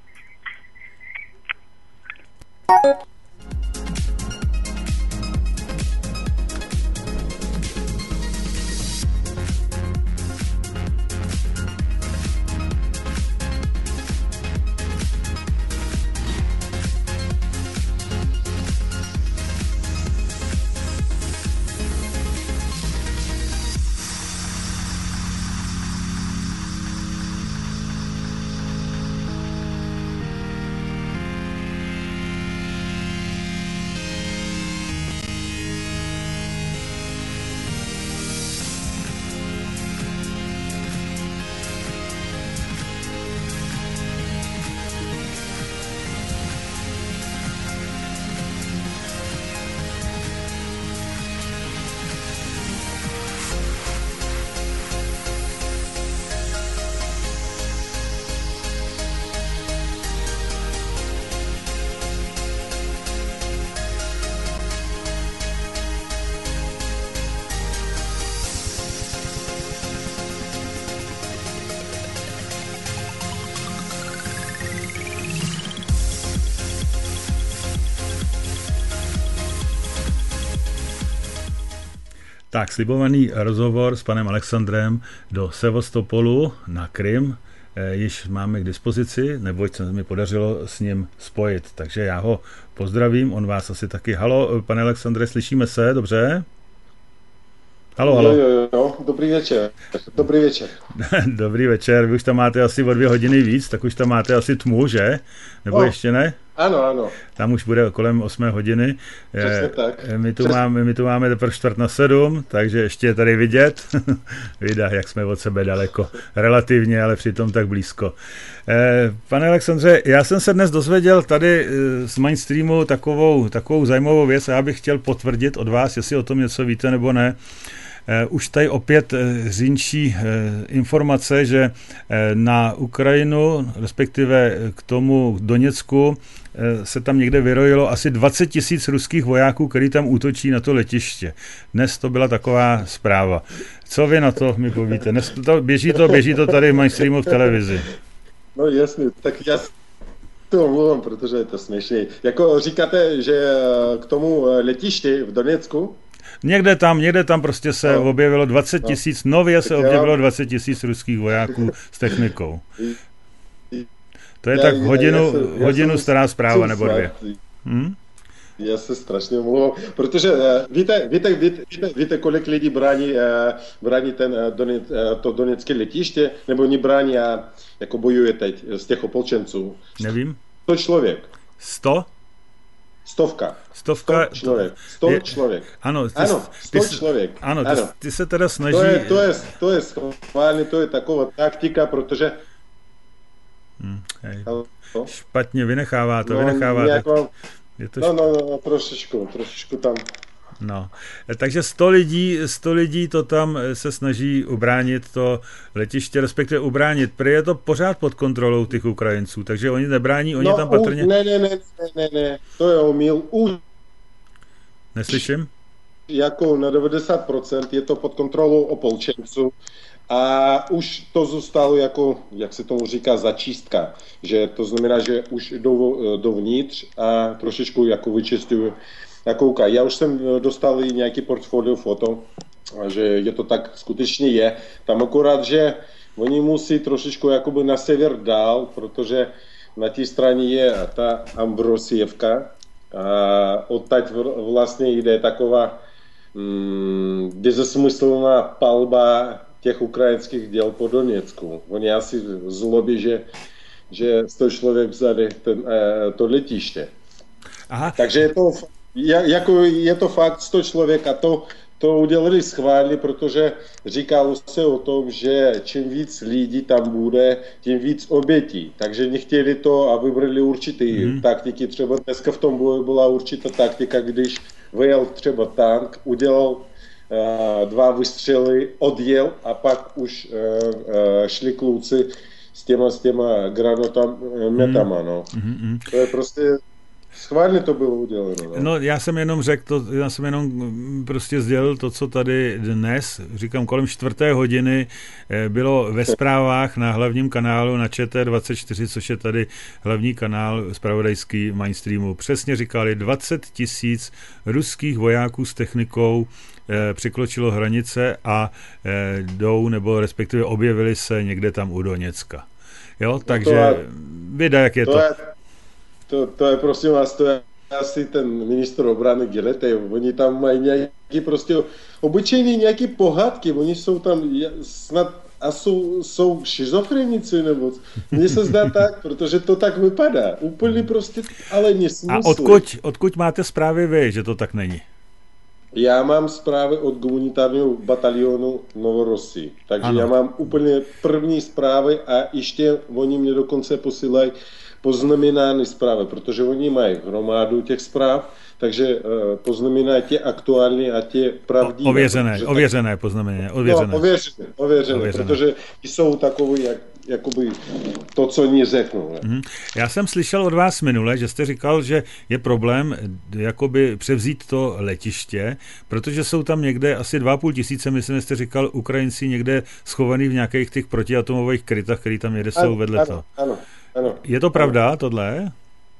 Tak, slibovaný rozhovor s panem Alexandrem do Sevastopolu na Krym eh, již máme k dispozici, neboť se mi podařilo s ním spojit. Takže já ho pozdravím, on vás asi taky. Halo, pane Alexandre, slyšíme se, dobře? Halo, halo. Jo, jo, jo, dobrý večer. Dobrý večer. Dobrý večer, vy už tam máte asi o dvě hodiny víc, tak už tam máte asi tmu, že? Nebo no. ještě ne? Ano, ano. Tam už bude kolem osmé hodiny. Přesně tak. My tu, máme, my tu máme teprve čtvrt na sedm, takže ještě je tady vidět. Vida, jak jsme od sebe daleko. Relativně, ale přitom tak blízko. Pane Alexandře, já jsem se dnes dozvěděl tady z Mainstreamu takovou, takovou zajímavou věc a já bych chtěl potvrdit od vás, jestli o tom něco víte nebo ne. Už tady opět řínčí informace, že na Ukrajinu, respektive k tomu Doněcku, se tam někde vyrojilo asi dvacet tisíc ruských vojáků, který tam útočí na to letiště. Dnes to byla taková zpráva. Co vy na to mi povíte? Dnes to, běží to, běží to tady v Mainstreamu v televizi. No jasně, tak já to omluvám, protože je to směšný. Jako říkáte, že k tomu letišti v Doněcku? Někde tam, někde tam prostě se no. objevilo dvacet tisíc, no. nově se objevilo dvacet tisíc ruských vojáků s technikou. To je já, tak hodinu, já, já jsem, hodinu já stará zpráva, nebo dvě. Hm? Já se strašně omlouvám, protože uh, víte, víte, víte, víte, víte, kolik lidí brání, uh, brání ten, uh, Donec, uh, to doněcké letiště, nebo oni brání a jako bojuje teď z těch opolčenců? Nevím. sto člověk. sto? Stovka. Stovka. sto člověk. sto je, člověk. Ano, ty, ano, sto ty, člověk. Ano, ty, ano. ty se teda snaží... To je, to je, to je schválně, to je taková taktika, protože... Hmm, špatně vynechává to, no, vynechává to. Je to no, no, no, trošičku, trošičku tam. No, takže sto lidí, sto lidí to tam se snaží ubránit to letiště, respektive ubránit. Prý je to pořád pod kontrolou těch Ukrajinců, takže oni nebrání, oni no, tam patrně... Ne, ne, ne, ne, ne, ne, to je omyl. U... Neslyším? Jako na devadesát procent je to pod kontrolou opolčenců a už to zůstalo jako, jak se tomu říká, začistka. Že to znamená, že už jdou dovnitř a trošičku jako vyčistují. Jako, já už jsem dostal i nějaký portfolio foto, že je to tak skutečně je. Tam akorát, že oni musí trošičku jakoby na sever dál, protože na té straně je ta Ambrosievka a odtaď vlastně jde taková mm, bezesmyslná palba těch ukrajinských děl po Doněcku. Oni asi zlobí, že, že sto člověk vzali ten, to letiště. Aha. Takže je to, jako je to fakt sto člověk a to, to udělali schválně, protože říkalo se o tom, že čím víc lidí tam bude, tím víc obětí. Takže nechtěli to a vybrali určité mm. taktiky. Třeba dneska v tom boji byla určitá taktika, když vyjel třeba tank, udělal uh, dva vystřely, odjel a pak už uh, uh, šli kluci s těma, s těma granatometama. No. Mm. To je prostě... Schválně to bylo uděleno. No. no, já jsem jenom řekl, to, já jsem jenom prostě sdělil to, co tady dnes, říkám, kolem čtvrté hodiny bylo ve zprávách na hlavním kanálu na Č T dvacet čtyři, což je tady hlavní kanál zpravodajský mainstreamu. Přesně říkali, dvacet tisíc ruských vojáků s technikou eh, překročilo hranice a eh, jdou, nebo respektive objevili se někde tam u Doněcka. Jo, takže no vida, jak je to. to. Je... To, to je prosím vás, to je asi ten ministr obrany Geletej. Oni tam mají nějaký prostě obyčejný nějaký pohádky, oni jsou tam snad a jsou, jsou šizofrenici nebo mně se zdá tak, protože to tak vypadá. Úplně prostě, ale nesmysl. A odkud, odkud máte zprávy vy, že to tak není? Já mám zprávy od humanitárního batalionu Novorossii, takže ano. Já mám úplně první zprávy a ještě oni mě dokonce posílají poznamenány zprávy, protože oni mají hromadu těch zpráv, takže uh, poznamenají tě aktuální a tě pravdivé. Ověřené, ověřené tak... poznamenané, ověřené. No, ověřené, ověřené, ověřené, protože jsou takový, jak, jakoby to, co ní řeknou. Mm-hmm. Já jsem slyšel od vás minule, že jste říkal, že je problém jakoby převzít to letiště, protože jsou tam někde asi dva a půl tisíce, myslím, jste říkal, Ukrajinci někde schovaný v nějakých těch protiatomových krytách, který tam někde jsou vedle ano, toho. Ano. Ano. Je to pravda, tohle?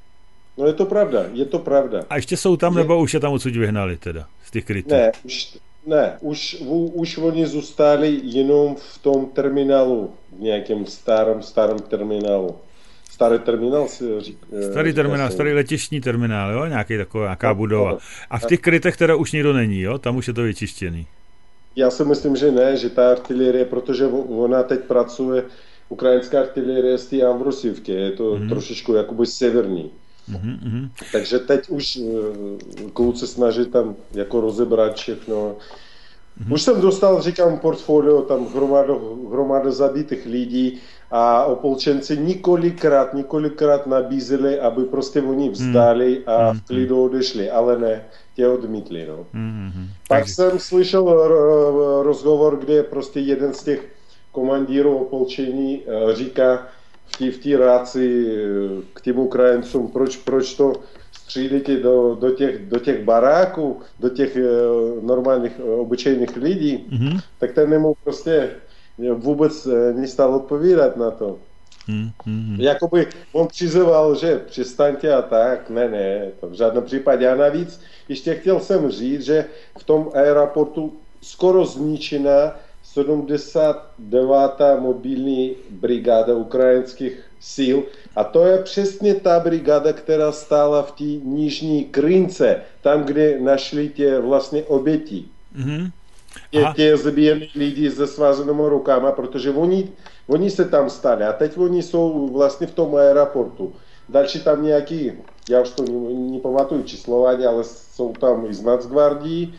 No je to pravda, je to pravda. A ještě jsou tam, je... nebo už je tam odsud vyhnali teda, z těch krytů? Ne, už, ne už, už oni zůstali jenom v tom terminálu, v nějakém starém, starém terminálu. Starý terminál si říká. Starý terminál, starý letištní terminál, jo? Nějaký taková, nějaká budova. A v těch krytech teda už nikdo není, jo? Tam už je to vyčištěný. Já si myslím, že ne, že ta artilerie, protože ona teď pracuje, ukrajinská artilerie z té Ambrosivky, je to mm. trošičku jakoby severní. Mm-hmm. Takže teď už uh, kluci snaží tam jako rozebrat všechno. Mm-hmm. Už jsem dostal, říkám, portfolio, tam hromadu, hromadu zabitých lidí a opolčenci několikrát, několikrát nabízeli, aby prostě oni vzdali a v klidu odešli, ale ne, tě odmítli. No. Mm-hmm. Pak Takže... jsem slyšel rozhovor, kde prostě jeden z těch komandírů opolčení říká v té ráci k těm Ukrajincům, proč, proč to střílíte do, do, těch, do těch baráků, do těch normálních, obyčejných lidí, mm-hmm. tak ten nemu prostě vůbec nestal odpovídat na to. Mm-hmm. Jakoby on přizval, že přestaňte a tak, ne, ne, to v žádném případě. A navíc ještě chtěl jsem říct, že v tom aeroportu skoro zničená sedmdesát devátá mobilní brigáda ukrajinských sil a to je přesně ta brigáda, která stála v té nižní Krynce, tam, kde našli tě vlastně oběti. Mm-hmm. Tě, tě zabíjený lidi se svázenými rukama, protože oni, oni se tam stali a teď oni jsou vlastně v tom aeroportu. Další tam nějaký, já už to nepamatuju číslování, ale jsou tam i z Nacgvardii,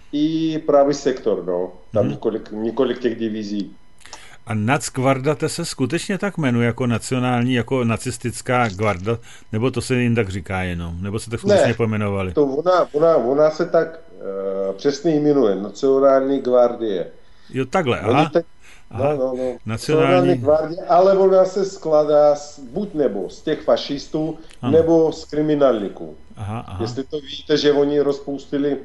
i pravý sektor, no. Tam hmm. několik, několik těch divizí. A Nacgvarda to se skutečně tak jmenuje jako nacionální, jako nacistická gvarda, nebo to se jen tak říká jenom, nebo se tak skutečně ne, pojmenovali? To ona, ona, ona se tak uh, přesně jmenuje, Nacionální gvardie. Jo, takhle, aha. Teď, aha. No, no, no. Nacionální gvardie, ale ona se skládá z, buď nebo z těch fašistů, ano. nebo z kriminálníků. Aha, aha. Jestli to víte, že oni rozpustili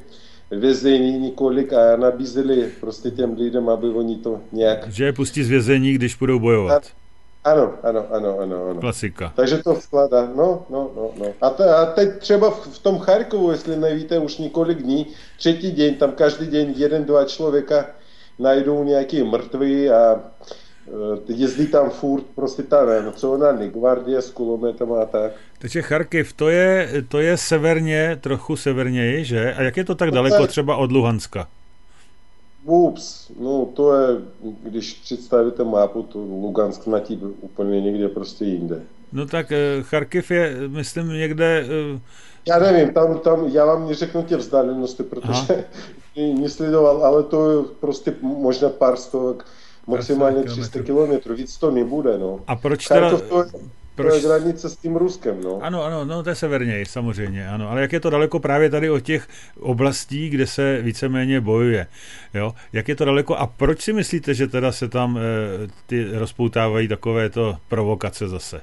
vězení několik a nabízeli prostě těm lidem, aby oni to nějak... Že je pustí z vězení, když budou bojovat. Ano, ano, ano, ano. ano. Klasika. Takže to vkládá, no, no, no, no. A, te, a teď třeba v, v tom Charkovu, jestli nevíte, už několik dní, třetí den, tam každý den jeden, dva člověka najdou nějaký mrtvý a uh, jezdí tam furt prostě ta nacionální gvardie s kulometem a tak. Takže Charkiv, to je, to je severně, trochu severněji, že? A jak je to tak daleko třeba od Luhanska? Ups, no to je, když představíte mapu, to Lugansk na tím úplně někde prostě jinde. No tak Charkiv je, myslím, někde... Já nevím, tam, tam já vám neřeknu tě vzdálenosti, protože nesledoval, ale to je prostě možná pár stovek, maximálně tři sta kilometrů, víc to nebude, no. A proč teda... To je, proč... to je hranice s tím Ruskem, no. Ano, ano, no to je severněji, samozřejmě, ano, ale jak je to daleko právě tady od těch oblastí, kde se víceméně bojuje, jo, jak je to daleko a proč si myslíte, že teda se tam e, ty rozpoutávají takovéto provokace zase?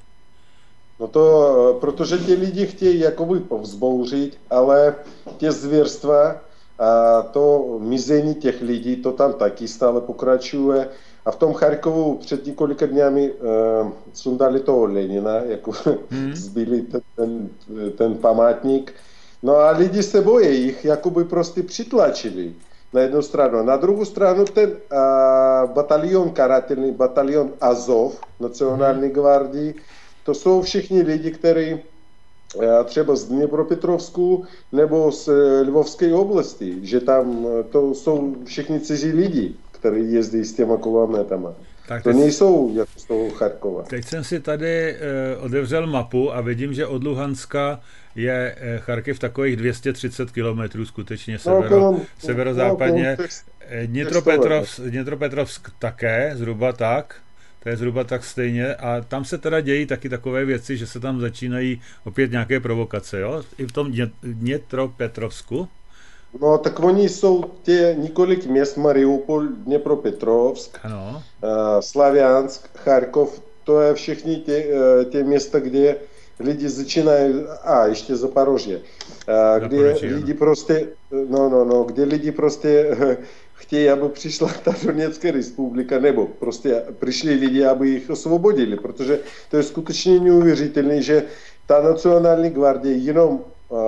No to, protože ti lidi chtějí jakoby povzbouřit, ale tě zvěrstva a to mizení těch lidí, to tam taky stále pokračuje. A v tom Charkovu před několika dňami uh, sundali toho Lenina, jako hmm. zbyli ten, ten, ten památník. No a lidi se bojí, jich jakoby prostě přitlačili na jednu stranu. Na druhou stranu ten uh, batalion karatelný, batalion Azov, Nacionální hmm. gvardii, to jsou všichni lidi, kteří třeba z Dněpropetrovsku nebo z Lvovské oblasti, že tam to jsou všichni cizí lidi, kteří jezdí s těma kulometama. Tak to nejsou jako z toho Charkova. Teď jsem si tady e, otevřel mapu a vidím, že od Luhanska je e, Charkiv takových dvě stě třicet kilometrů skutečně severo, no, severozápadně. No, Dněpropetrovsk, Dněpropetrovsk také, zhruba tak. To je zhruba tak stejně a tam se teda dějí taky takové věci, že se tam začínají opět nějaké provokace, jo? I v tom Dněpropetrovsku. No tak oni jsou tě několik měst, Mariupol, Dněpropetrovsk, ano. Uh, Slaviansk, Charkov, to je všechny tě, uh, tě města, kde lidi začínají, a ještě Zaporožě, uh, kde lidi ano. prostě, no, no, no, kde lidi prostě uh, chtějí, aby přišla ta Donecká republika, nebo prostě přišli lidi, aby jich osvobodili, protože to je skutečně neuvěřitelné, že ta Nacionální gvardie jenom uh,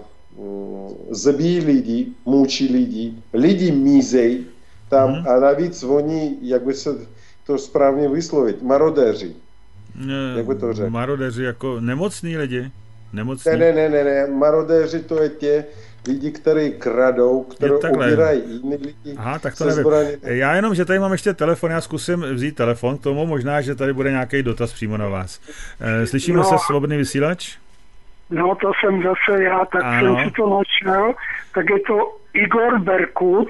um, zabíjí lidi, mučí lidi, lidi mizej tam mm. a navíc oni, jak by se to správně vyslovit, marodéři. Ne, jak by to řekl? Marodéři jako nemocní lidi? Nemocní? Ne, ne, ne, ne, ne, marodéři to je tě, lidi, kteří kradou, které obírají jiný lidi. Aha, tak to nevím. Zbraní. Já jenom, že tady mám ještě telefon, já zkusím vzít telefon k tomu, možná, že tady bude nějaký dotaz přímo na vás. Slyšíme no, se, Svobodný vysílač? No, to jsem zase já, tak ano. jsem si to našel. Tak je to Igor Berkut,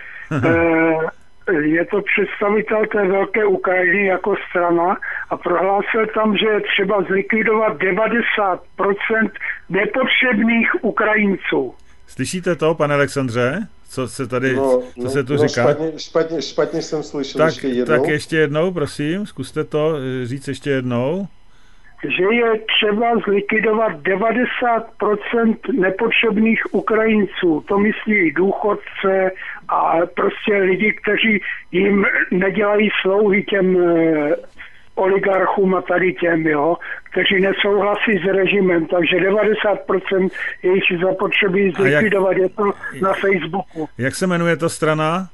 je to představitel té velké Ukrajiny jako strana a prohlásil tam, že je třeba zlikvidovat devadesát procent nepotřebných Ukrajinců. Slyšíte to, pane Alexandře? Co se tady, no, co no, se tu no, říká? Špatně, špatně, špatně jsem slyšel tak, ještě jednou. Tak ještě jednou, prosím, zkuste to říct ještě jednou. Že je třeba zlikvidovat devadesát procent nepotřebných Ukrajinců. To myslí i důchodce a prostě lidi, kteří jim nedělají slouhy těm e, oligarchům a tady těm, jo, kteří nesouhlasí s režimem. Takže devadesát procent jejich zapotřebí zlikvidovat. Jak, je to na Facebooku. Jak se jmenuje ta strana?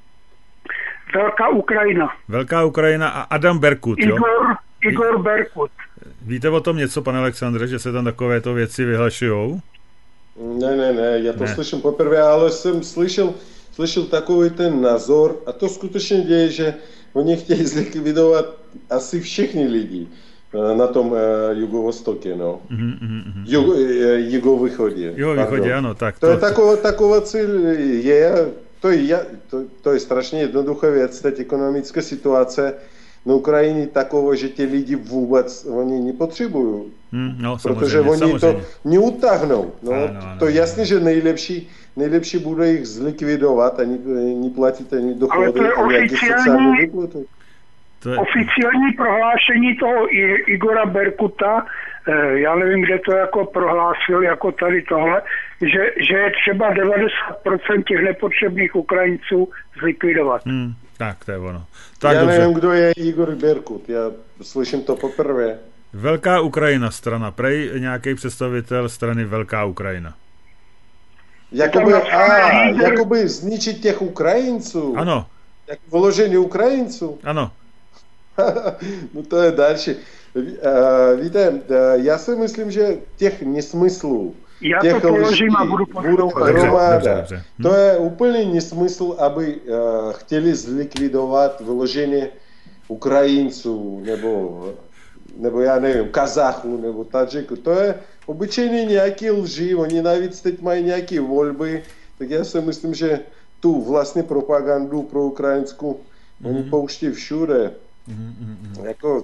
Velká Ukrajina. Velká Ukrajina a Adam Berkut, jo? Igor, Igor Berkut. Víte o tom něco, pane Alexandre, že se tam takovéto věci vyhlašujou? Ne, ne, ne, já to ne. slyším poprvé, ale jsem slyšel, slyšel takový ten názor a to skutečně děje, že oni chtějí zlikvidovat asi všichni lidi na tom uh, jugovostokě, no. Mm-hmm, mm-hmm. Jugo, uh, jugovýchodě. Jugovýchodě, ano, tak. To, to je taková, taková cíl je, to je, to, to je strašně jednoduchá věc, teď ekonomická situace na Ukrajině takovou, že ti lidi vůbec oni nepotřebují. Hmm, no, protože oni samozřejmě. To neutáhnou. No, ano, ano, to je jasné, že nejlepší, nejlepší bude jich zlikvidovat a neplatit ani dochody. Ale to je oficiální, to je... oficiální prohlášení toho Igora Berkuta, já nevím, kde to jako prohlásil, jako tady tohle, že, že je třeba devadesát procent těch nepotřebných Ukrajinců zlikvidovat. Hmm. Tak, to je ono. Tak, já dobře. nevím, kdo je Igor Berkut, já slyším to poprvé. Velká Ukrajina strana, prej nějaký představitel strany Velká Ukrajina. Jakoby, a, jakoby zničit těch Ukrajinců. Ano. Jak vložení Ukrajinců. Ano. No to je další. Víte, já si myslím, že těch nesmyslů, já to položím a budu hromada. To je úplný nesmysl, aby uh, chtěli zlikvidovat vyloženě Ukrajinců nebo nebo já nevím, Kazachu, nebo Tadžiku. To je obyčejný nějaký lži, oni navíc teď mají nějaké volby, tak já si myslím, že tu vlastně propagandu pro ukrajinskou mm-hmm. oni pouští všude. Mm-hmm. Jako...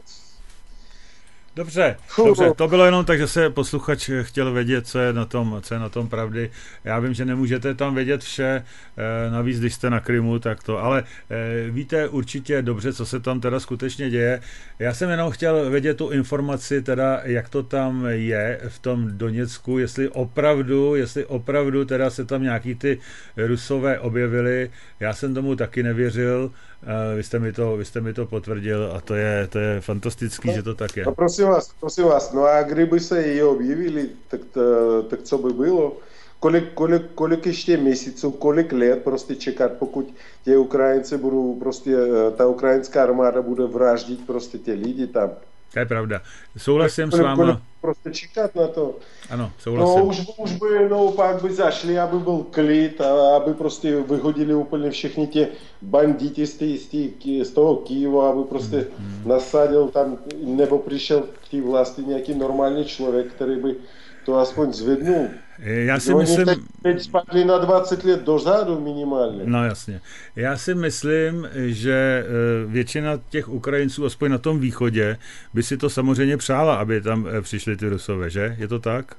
Dobře, dobře, to bylo jenom tak, že se posluchač chtěl vědět, co je na tom, co je na tom pravdy. Já vím, že nemůžete tam vědět vše, navíc, když jste na Krymu, tak to, ale víte určitě dobře, co se tam teda skutečně děje. Já jsem jenom chtěl vědět tu informaci, teda, jak to tam je v tom Doněcku, jestli opravdu, jestli opravdu teda se tam nějaký ty Rusové objevili. Já jsem tomu taky nevěřil. Vy jste mi to, vy jste mi to potvrdil a to je, to je fantastický, no, že to tak je. No prosím vás, prosím vás, no a kdyby se i objevili, tak, to, tak co by bylo? Kolik, kolik, kolik ještě měsíců, kolik let prostě čekat, pokud ti Ukrajinci budou prostě, ta ukrajinská armáda bude vraždit prostě ty lidi tam. To je pravda. Souhlasím kolik, s váma. Kolik prostě čekat na to. Ano, souhlasím. No už, už by, no pak by zašli, aby byl klid a aby prostě vyhodili úplně všechny ty banditi z, tý, z, tý, z toho Kyjeva, aby prostě hmm. nasadil tam, nebo přišel k té vlasti nějaký normální člověk, který by to aspoň zvednul. Já si myslím... Teď, teď spadli na dvacet let dozadu minimálně. No jasně. Já si myslím, že většina těch Ukrajinců, aspoň na tom východě, by si to samozřejmě přála, aby tam přišli ty Rusové, že? Je to tak?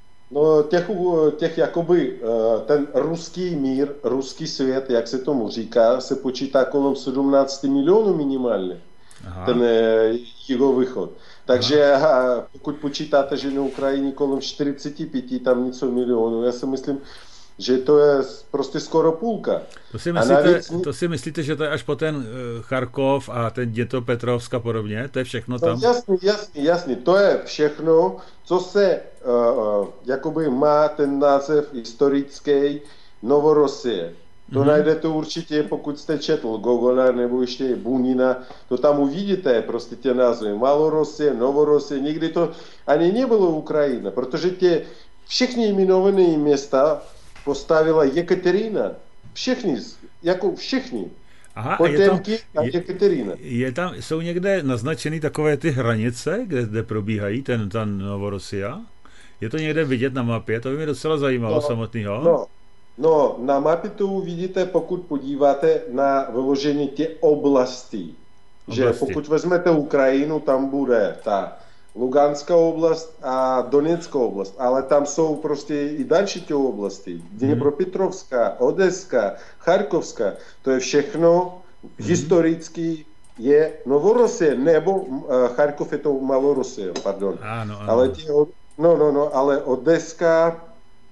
No těch, těch jakoby ten ruský mír, ruský svět, jak se tomu říká, se počítá kolem sedmnáct milionů minimálně. Aha. Ten jihovýchod. Takže aha, pokud počítáte, že na Ukrajině kolem čtyřicet pět, tam něco milionů, já si myslím, že to je prostě skoro půlka. To si myslíte, navíc... to si myslíte že to je až po ten uh, Charkov a ten Dětopetrovsk a podobně? To je všechno tam? No, jasný, jasný, jasný. To je všechno, co se uh, jakoby má ten název historický Novorosie. To mm-hmm. najdete určitě, pokud jste četl Gogola nebo ještě Bunina, to tam uvidíte prostě ty názvy. Malorosie, Novorosie, nikdy to ani nebylo Ukrajina, protože tě všechny jmenované města postavila Jekaterina. Všechny, jako všechny. Aha, Potemky a je tam, Jekaterina. Je tam, jsou někde naznačeny takové ty hranice, kde, kde probíhají ten, ten Novorosia? Je to někde vidět na mapě? To by mě docela zajímalo no, samotného. No. No, na mapě to uvidíte, pokud podíváte na vyložení těch oblastí. Oblasti. Že pokud vezmete Ukrajinu, tam bude ta Luganská oblast a Donecká oblast, ale tam jsou prostě i další ty oblasti. Dněpropetrovská, Odeská, Charkovská, to je všechno hmm. historicky je Novorosie, nebo uh, Charkov je to Malorosie, pardon. Ano, ano. Ale tě, no, no, no, ale Odeska,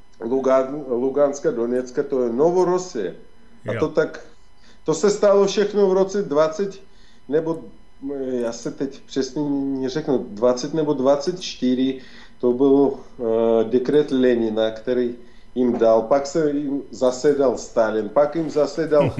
Lugan, Luganská, Donecká, to je Novorosie. A jo. to tak, to se stalo všechno v roce dvacet, nebo já se teď přesně neřeknu, dvacet nebo dvacet čtyři, to byl uh, dekret Lenina, který jim dal, pak se jim zasedal Stalin, pak jim zasedal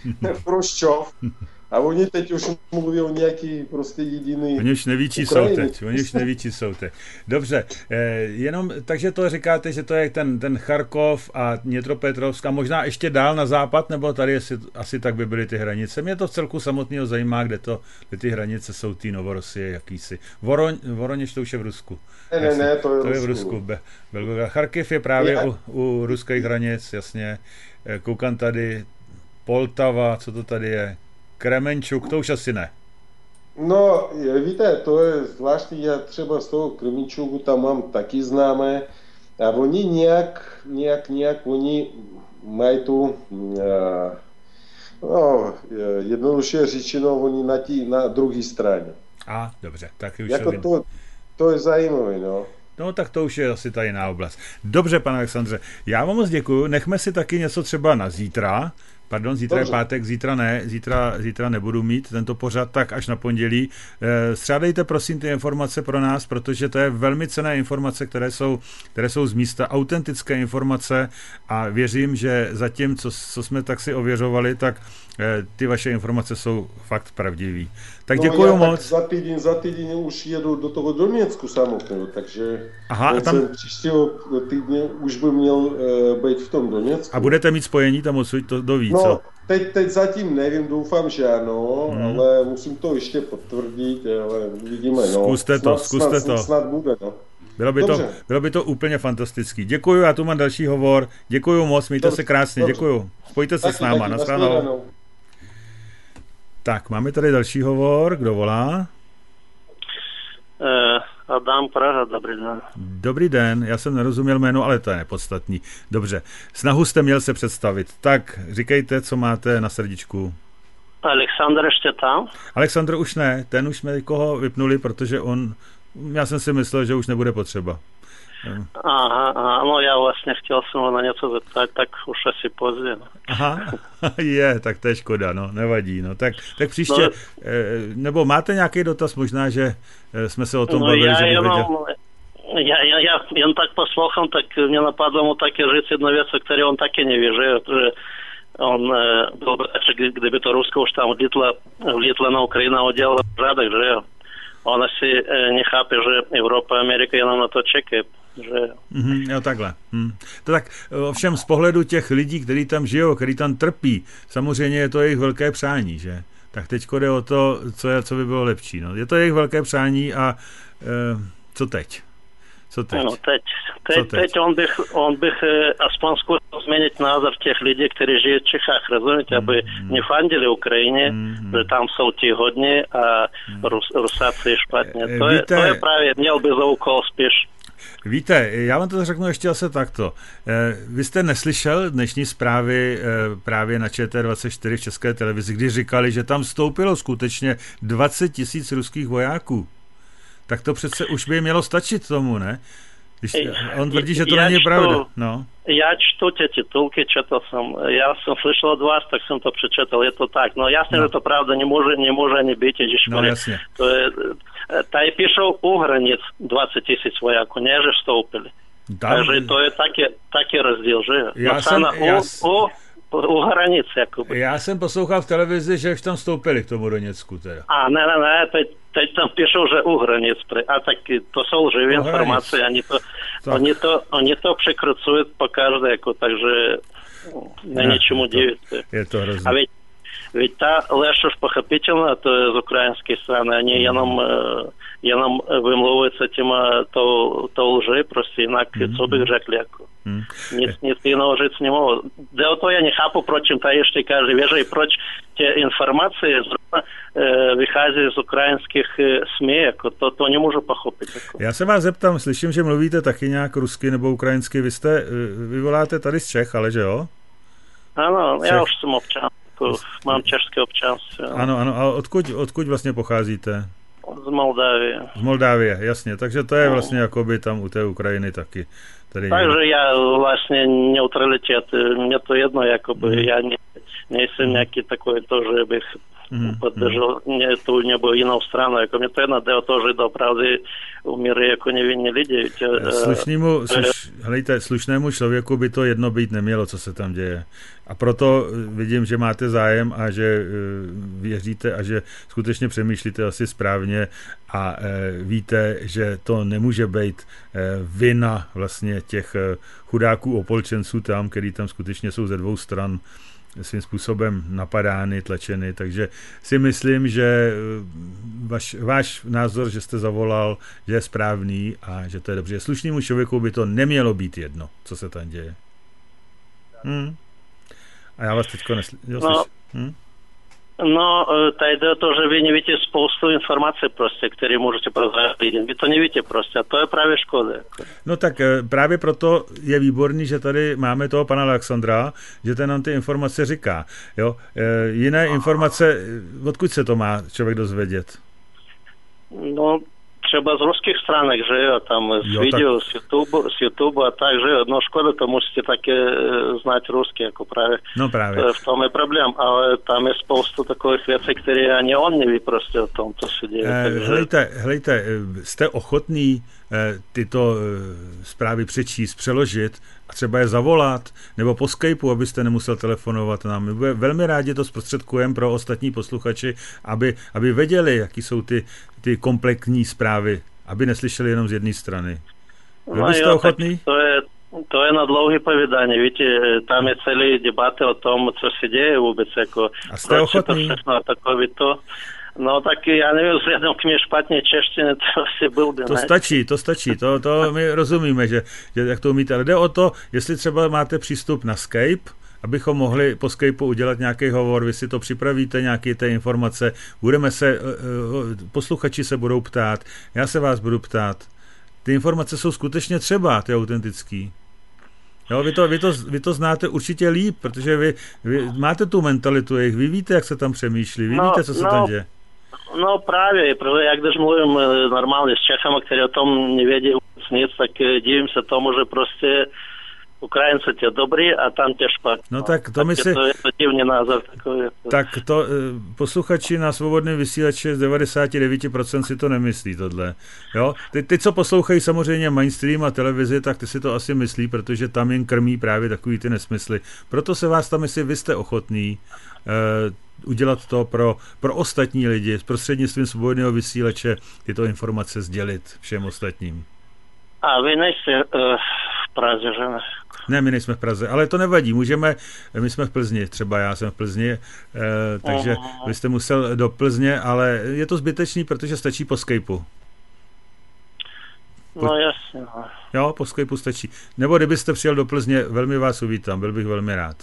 Chruščov. A oni teď už mluví o nějaký prostě jediný... Oni už neví, či jsou teď. Oni už neví, či jsou teď. Dobře, eh, jenom, takže to říkáte, že to je ten, ten Charkov a Dněpropetrovsk a možná ještě dál na západ, nebo tady asi, asi tak by byly ty hranice. Mě to v celku samotného zajímá, kde, to, kde ty hranice jsou ty Novorosie jakýsi. Voroň, Voroněž to už je v Rusku. Ne, ne, ne, to je, to je v Rusku. Be, Belgorod. Charkiv je právě je. U, u ruských hranic, jasně. Koukám tady, Poltava, co to tady je? Kremenčuk, to už asi ne. No, víte, to je zvláštní, já třeba z toho Kremenčuku tam mám taky známé a oni nějak, nějak, nějak, oni mají tu, no, jednoduše řečeno, oni na, tí, na druhé straně. A, dobře, tak už jako to, to je zajímavé, no. No tak to už je asi ta jiná oblast. Dobře, pane Alexandře, já vám moc děkuju, nechme si taky něco třeba na zítra. Pardon, zítra Dobře. Je pátek, zítra ne, zítra, zítra nebudu mít tento pořad, tak až na pondělí. Střádejte prosím ty informace pro nás, protože to je velmi cenné informace, které jsou, které jsou z místa, autentické informace a věřím, že zatím, co, co jsme tak si ověřovali, tak ty vaše informace jsou fakt pravdivý. Tak no, děkuju moc. Tak za týden, za týden už jedu do toho Doněcku samotného, takže Aha, a tam... příštího týdne už by měl uh, být v tom Doněcku. A budete mít spojení tam odsud, to, to ví, no, co? teď, teď zatím nevím, doufám, že ano, hmm. ale musím to ještě potvrdit, ale uvidíme. No. Zkuste to, snad, zkuste snad, to. Snad bude, no. Bylo by, to, bylo by to úplně fantastický. Děkuju, já tu mám další hovor. Děkuju moc, mějte dobře, se krásně, dobře. Děkuju. Spojte se taky, s náma, nashledanou. Tak, máme tady další hovor, kdo volá? Uh, Adam Praha, dobrý den. Dobrý den, já jsem nerozuměl jméno, ale to je nepodstatný. Dobře, snahu jste měl se představit. Tak, říkejte, co máte na srdíčku. Aleksandr ještě tam? Aleksandr už ne, ten už jsme někoho vypnuli, protože on, já jsem si myslel, že už nebude potřeba. Aha, aha, no já vlastně chtěl jsem ho na něco zeptat, tak už asi pozdě. No. Aha, je, tak to je škoda, no, nevadí, no, tak, tak příště, no, nebo máte nějaký dotaz, možná, že jsme se o tom no bavili, já že bych jenom, věděl. Já, já, já jen tak послухал, так мне нападало mu taky říct jednu věc, o které on taky neví, že, že on byl by radši, kdyby to Rusko už tam vlítlo, vlítlo na Ukrajinu a udělalo pořádek, že on asi nechápe, že Evropa a Amerika jenom na to čekají. Že... Mm-hmm, jo, takhle. Mm. To tak ovšem z pohledu těch lidí, kteří tam žijou, kteří tam trpí, samozřejmě je to jejich velké přání, že? Tak teďko jde o to, co, je, co by bylo lepší. No. Je to jejich velké přání a e, co teď? Co teď? No, teď, teď, teď? teď on bych, on bych e, aspoň zkusil změnit názor těch lidí, kteří žijí v Čechách, rozumíte, mm, aby mm. nefandili Ukrajině, mm, že tam jsou ti hodní a mm. Rus, Rusáci je špatně. E, to, je, to je právě, měl by za úkol spíš. Víte, já vám to řeknu ještě asi takto. Vy jste neslyšel dnešní zprávy právě na Č T dvacet čtyři v České televizi, kdy říkali, že tam vstoupilo skutečně dvacet tisíc ruských vojáků. Tak to přece už by mělo stačit tomu, ne? Když on tvrdí, že to já není čtu, pravda. No. Já čtu ty titulky, četl jsem. Já jsem slyšel od vás, tak jsem to přečetl. Je to tak. No jasně, no. Že to pravda nemůže, nemůže ani být. No jasně. To je, tady píšou u hranic dvacet tisíc vojáků, ne, že vstoupili. Tam... Takže to je taky, taky rozdíl, že? Já jsem, u, já... u, u hranic, jakoby. Já jsem poslouchal v televizi, že už tam vstoupili k tomu Doněcku teda. A ne, ne, ne, teď, teď tam píšou, že u hranic. A tak to jsou lživé informace, oni to, oni, to, oni to překrucují po každé, jako, takže není čemu divit. Je to hrozné. A ведь, ведь ta lež už pochopitelná, to je z ukrajinské strany, oni mm. jenom, jenom vymlouvají tím to, to lži, prostě jinak, mm. co bych řekl, jako. Hmm. Nic, nic jiného říct nemohu. Jde o to, já nechápu, proč jim tady ještě každý věří, i proč ty informace zrovna e, vychází z ukrajinských e, S M I, jako to, to nemůžu pochopit. Jako. Já se vás zeptám, slyším, že mluvíte taky nějak rusky nebo ukrajinsky, vy jste, vy voláte tady z Čech, ale že jo? Ano, Čech. já už jsem občan, mám české občanství. Ano, ano, a odkud, odkud vlastně pocházíte? Z Moldávie. Z Moldávie, jasně, takže to je vlastně jakoby tam u té Ukrajiny taky. Tady takže já vlastně neutralitet, mě to jedno, jakoby, mm. já не, nejsem mm. nějaký takový to, že bych mm. podržel mm. tu nebo jinou stranu, jako mě to jedno, jde o to, že dopravdy umírají jako nevinní lidi. Slušnému, sluš, hlejte, slušnému člověku by to jedno být nemělo, co se tam děje. A proto vidím, že máte zájem a že věříte a že skutečně přemýšlíte asi správně a víte, že to nemůže být vina vlastně těch chudáků opolčenců tam, který tam skutečně jsou ze dvou stran svým způsobem napadány, tlačeny, takže si myslím, že vaš, váš názor, že jste zavolal, že je správný a že to je dobře. Slušnému člověku by to nemělo být jedno, co se tam děje. Hmm. A já vás teďko neslyším. No, hm? no, tady jde o to, že vy nevíte spoustu informací prostě, které můžete prozradit lidem. Vy to nevíte prostě a to je právě škoda. No tak právě proto je výborný, že tady máme toho pana Alexandra, že ten nám ty informace říká. Jo? Jiné informace, odkud se to má člověk dozvědět? No, třeba z ruských stránek, že jo, tam z jo, video, tak... z YouTube, z YouTube a tak, že jo, no škoda, to musíte také znát rusky, jako právě. No právě. V tom je problém, ale tam je spoustu takových věcí, které ani on neví prostě o tom, co se děje. Eh, takže... Hlejte, hlejte, jste ochotný eh, tyto eh, zprávy přečíst, přeložit a třeba je zavolat, nebo po Skypeu, abyste nemusel telefonovat nám. My velmi rádi to zprostředkujeme pro ostatní posluchači, aby, aby věděli, jaký jsou ty, ty komplexní zprávy, aby neslyšeli jenom z jedné strany. Byl byste no jo, ochotný? To je, To je na dlouhé povídání. Víte, tam je celý debaty o tom, co se děje vůbec, jako proč to všechno takové to. No tak já nevím, vzhledem k mě špatně češtiny, to asi byl by. To stačí, to stačí, to, to my rozumíme, že, že jak to umíte, ale jde o to, jestli třeba máte přístup na Skype, abychom mohli po Skypeu udělat nějaký hovor, vy si to připravíte, nějaké ty informace, budeme se, posluchači se budou ptát, já se vás budu ptát. Ty informace jsou skutečně třeba, ty autentický. Jo, vy, to, vy, to, vy to znáte určitě líp, protože vy, vy máte tu mentalitu jejich, vy víte, jak se tam přemýšlí, vy no, víte, co se no, tam děje. No právě, protože jak když mluvím normálně s Čechama, kteří o tom nevědí nic, tak divím se tomu, že prostě Ukrajinci tě dobrý a tam tě špatný. No tak to tak my si... To je to divný názor takový. Tak to posluchači na svobodném vysílači z devadesát devět procent si to nemyslí tohle. Jo? Ty, ty, co poslouchají samozřejmě mainstream a televizi, tak ty si to asi myslí, protože tam jen krmí právě takový ty nesmysly. Proto se vás tam, jestli vy jste ochotný uh, udělat to pro, pro ostatní lidi, prostřednictvím svobodného vysílače tyto informace sdělit všem ostatním. A vy nejste uh, v Praze, že ne? Ne, my nejsme v Praze, ale to nevadí, můžeme, my jsme v Plzni, třeba já jsem v Plzni, eh, takže uh-huh. vy jste musel do Plzně, ale je to zbytečný, protože stačí po Skypeu. Po, no jasně. No. Jo, po Skypeu stačí. Nebo kdybyste přijel do Plzně, velmi vás uvítám, byl bych velmi rád.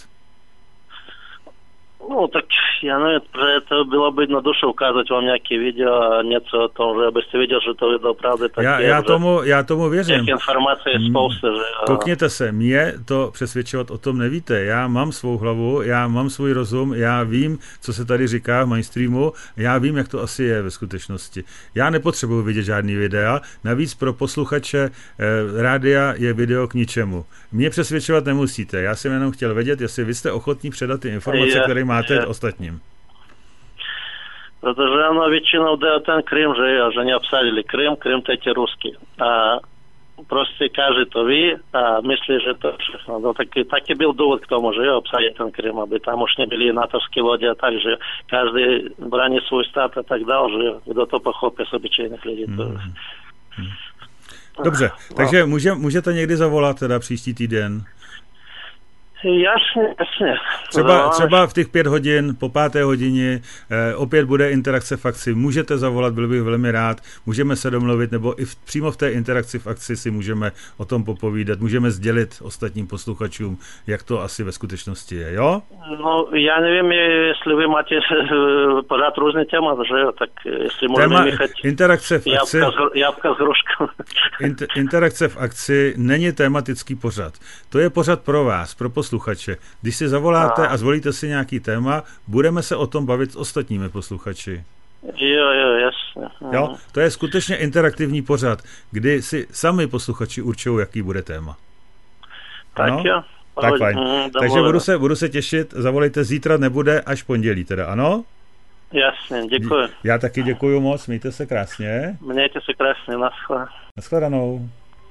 No, tak já nevím, protože to bylo by na dušu ukázat vám nějaké video a něco o tom, že abyste viděl, že to je opravdu tak. Já, já, tomu, já tomu věřím. Těch informací je spousta, že... Koukněte se, mě to přesvědčovat o tom nevíte. Já mám svou hlavu, já mám svůj rozum, já vím, co se tady říká v mainstreamu, já vím, jak to asi je ve skutečnosti. Já nepotřebuji vidět žádný videa, navíc pro posluchače eh, rádia je video k ničemu. Mě přesvědčovat nemusíte, já jsem jenom chtěl vědět, jestli vy jste ochotní předat ty informace, je, které máte je. ostatním. Protože ono většinou jde o ten Krym, že, že ne obsadili Krym, Krym teď je ruský. A prostě každý to ví a myslí, že to všechno. No, taky, taky byl důvod k tomu, že obsadili ten Krym, aby tam už nebyli natovské lodi a tak, že každý brání svůj stát a tak dál, že kdo to pochopí z obyčejných lidí. To... Hmm. Hmm. Dobře, no. takže může, můžete někdy zavolat teda příští týden? Jasně, jasně. Třeba, třeba v těch pět hodin, po páté hodině, eh, opět bude interakce v akci. Můžete zavolat, byl bych velmi rád. Můžeme se domluvit, nebo i v, přímo v té interakci v akci si můžeme o tom popovídat. Můžeme sdělit ostatním posluchačům, jak to asi ve skutečnosti je, jo? No, já nevím, jestli vy máte pořád různé téma, že jo? Tak jestli Téma můžeme nechat interakce v akci, jabka s hruškou. Inter, interakce v akci není tematický pořad. To je pořad pro vás, pro posluchače. Posluchače. Když si zavoláte a zvolíte si nějaký téma, budeme se o tom bavit s ostatními posluchači. Jo, jo, jasně. Jo, to je skutečně interaktivní pořad, kdy si sami posluchači určují, jaký bude téma. Tak ano? Jo. Tak fajn. Mm, Takže budu se, budu se těšit, zavolejte, zítra nebude, až pondělí teda, ano? Jasně, děkuji. Já taky děkuji moc, mějte se krásně. Mějte se krásně, naschle. Naschledanou.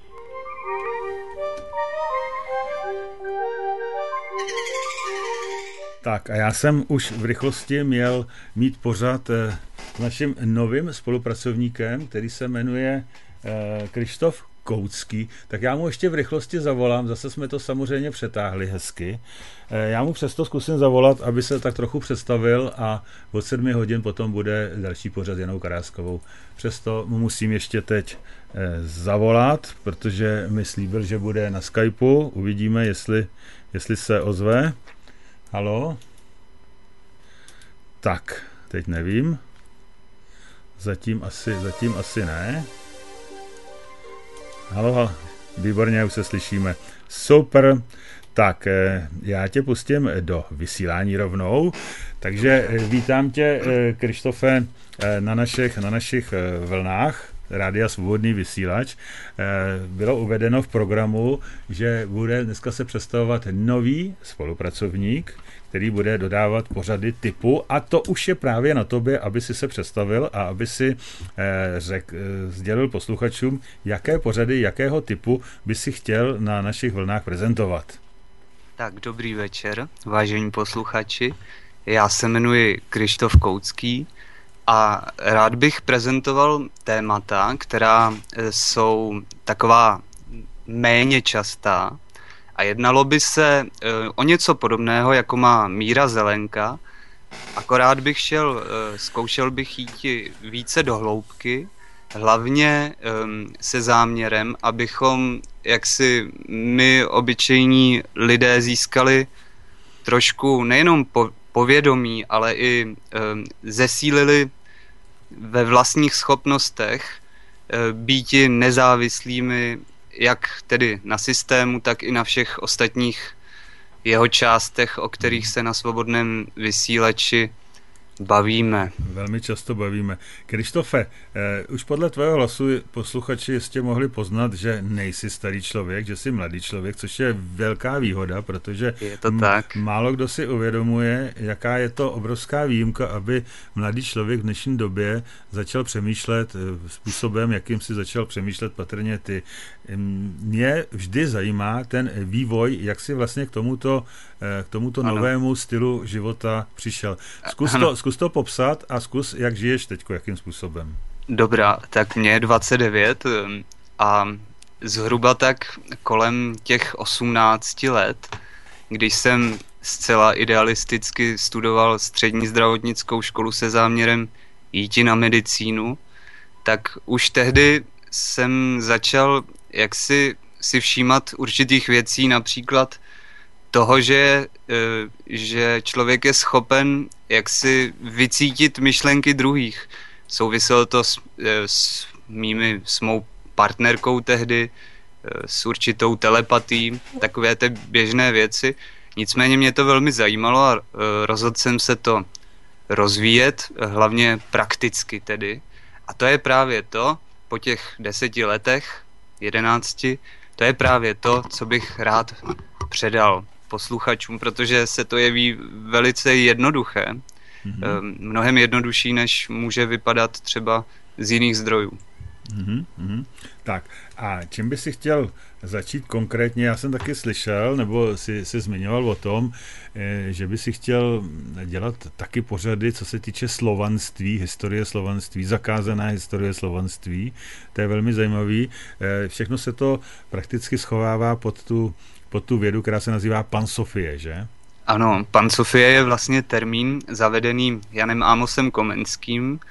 Tak a já jsem už v rychlosti měl mít pořad eh, s naším novým spolupracovníkem, který se jmenuje eh, Krištof Koucký, tak já mu ještě v rychlosti zavolám, zase jsme to samozřejmě přetáhli hezky. Eh, já mu přesto zkusím zavolat, aby se tak trochu představil a od sedmi hodin potom bude další pořad s Janou Karáskovou. Přesto mu musím ještě teď eh, zavolat, protože mi slíbil, že bude na Skypeu, uvidíme, jestli, jestli se ozve. Haló? Tak, teď nevím. Zatím asi, zatím asi ne. Haló, výborně, už se slyšíme. Super. Tak, já tě pustím do vysílání rovnou. Takže vítám tě, Krištofe, na našich, na našich vlnách. Rádia Svobodný vysílač. Bylo uvedeno v programu, že bude dneska se představovat nový spolupracovník, který bude dodávat pořady typu, a to už je právě na tobě, aby si se představil a aby si řek, sdělil posluchačům, jaké pořady, jakého typu by si chtěl na našich vlnách prezentovat. Tak, dobrý večer, vážení posluchači. Já se jmenuji Krištof Koucký a rád bych prezentoval témata, která jsou taková méně častá A jednalo by se o něco podobného, jako má Míra Zelenka, akorát bych šel, zkoušel bych jít více do hloubky, hlavně se záměrem, abychom jaksi my, obyčejní lidé, získali trošku nejenom povědomí, ale i zesílili ve vlastních schopnostech býti nezávislými jak tedy na systému, tak i na všech ostatních jeho částech, o kterých se na Svobodném vysílači bavíme. Velmi často bavíme. Krištofe, eh, už podle tvého hlasu posluchači jistě mohli poznat, že nejsi starý člověk, že jsi mladý člověk, což je velká výhoda, protože je to tak. M- málo kdo si uvědomuje, jaká je to obrovská výjimka, aby mladý člověk v dnešní době začal přemýšlet eh, způsobem, jakým si začal přemýšlet patrně ty. Mě vždy zajímá ten vývoj, jak si vlastně k tomuto, eh, k tomuto novému stylu života přišel. Zkus to, zkus to popsat a zkus, jak žiješ teďko, jakým způsobem. Dobrá, tak mě je dvacet devět a zhruba tak kolem těch osmnácti let, když jsem zcela idealisticky studoval střední zdravotnickou školu se záměrem jít na medicínu, tak už tehdy jsem začal jaksi si všímat určitých věcí, například toho, že, že člověk je schopen jaksi vycítit myšlenky druhých. Souviselo to s, s mými, s mou partnerkou tehdy, s určitou telepatí, takové ty běžné věci. Nicméně mě to velmi zajímalo a rozhodl jsem se to rozvíjet, hlavně prakticky tedy. A to je právě to, po těch deseti letech, jedenácti, to je právě to, co bych rád předal posluchačům, protože se to jeví velice jednoduché, mm-hmm. mnohem jednodušší, než může vypadat třeba z jiných zdrojů. Mm-hmm, mm-hmm. Tak a čím by si chtěl začít konkrétně? Já jsem taky slyšel, nebo si, si zmiňoval o tom, že by si chtěl dělat taky pořady, co se týče slovanství, historie slovanství, zakázaná historie slovanství. To je velmi zajímavý. Všechno se to prakticky schovává pod tu, pod tu vědu, která se nazývá pansofie, že? Ano, pansofie je vlastně termín zavedený Janem Amosem Komenským,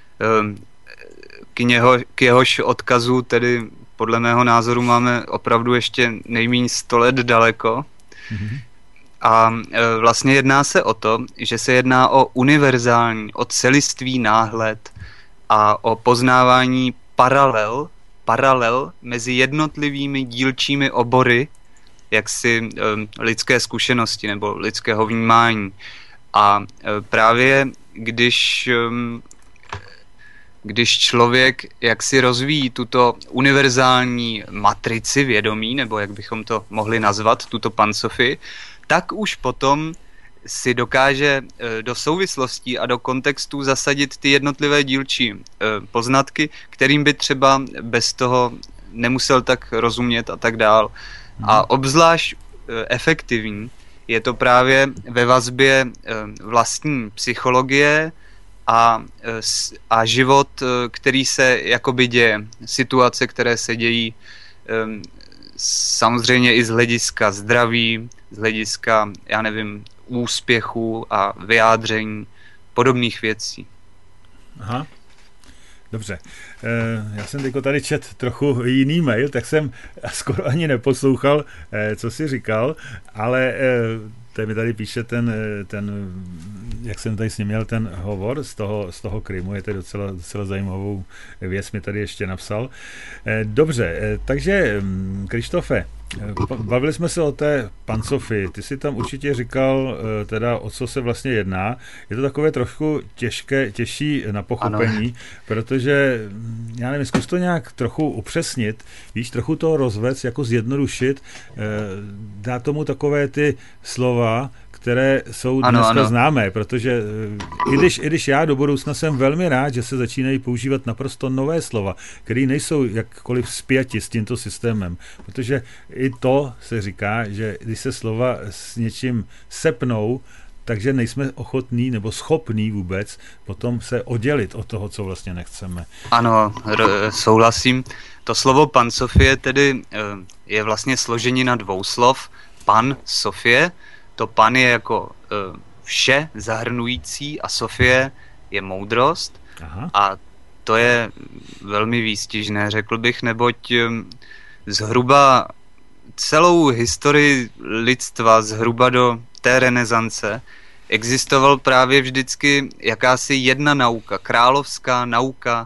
K, něho, k jehož odkazu tedy podle mého názoru máme opravdu ještě nejméně sto let daleko. Mm-hmm. A e, vlastně jedná se o to, že se jedná o univerzální, o celistvý náhled a o poznávání paralel, paralel mezi jednotlivými dílčími obory jaksi e, lidské zkušenosti nebo lidského vnímání. A e, právě když... E, Když člověk jaksi rozvíjí tuto univerzální matrici vědomí, nebo jak bychom to mohli nazvat, tuto pansofii, tak už potom si dokáže do souvislostí a do kontextů zasadit ty jednotlivé dílčí poznatky, kterým by třeba bez toho nemusel tak rozumět a tak dál. A obzvlášť efektivní je to právě ve vazbě vlastní psychologie, A, a život, který se jakoby děje, situace, které se dějí samozřejmě i z hlediska zdraví, z hlediska, já nevím, úspěchu a vyjádření podobných věcí. Aha, dobře. Já jsem teď tady čet trochu jiný mail, tak jsem skoro ani neposlouchal, co jsi říkal, ale tady mi tady píše ten, ten, jak jsem tady s ním měl ten hovor z toho, z toho Krymu, je to docela, docela zajímavou věc, mi tady ještě napsal. Dobře, takže Krištofe, bavili jsme se o té pansofii, ty si tam určitě říkal teda, o co se vlastně jedná. Je to takové trošku těžké, těžší na pochopení, ano. Protože, já nevím, zkus to nějak trochu upřesnit, víš, trochu to rozvést, jako zjednodušit, dá tomu takové ty slova, které jsou ano, dneska ano. známé, protože i když, i když já do budoucna jsem velmi rád, že se začínají používat naprosto nové slova, které nejsou jakkoliv spjati s tímto systémem, protože i to se říká, že když se slova s něčím sepnou, takže nejsme ochotní nebo schopní vůbec potom se oddělit od toho, co vlastně nechceme. Ano, r- souhlasím. To slovo pan Sofie tedy je vlastně složenina dvou slov. Pan, Sofie, to pan je jako vše zahrnující a Sofie je moudrost. Aha. A to je velmi výstižné, řekl bych, neboť zhruba celou historii lidstva, zhruba do té renesance, existoval právě vždycky jakási jedna nauka, královská nauka,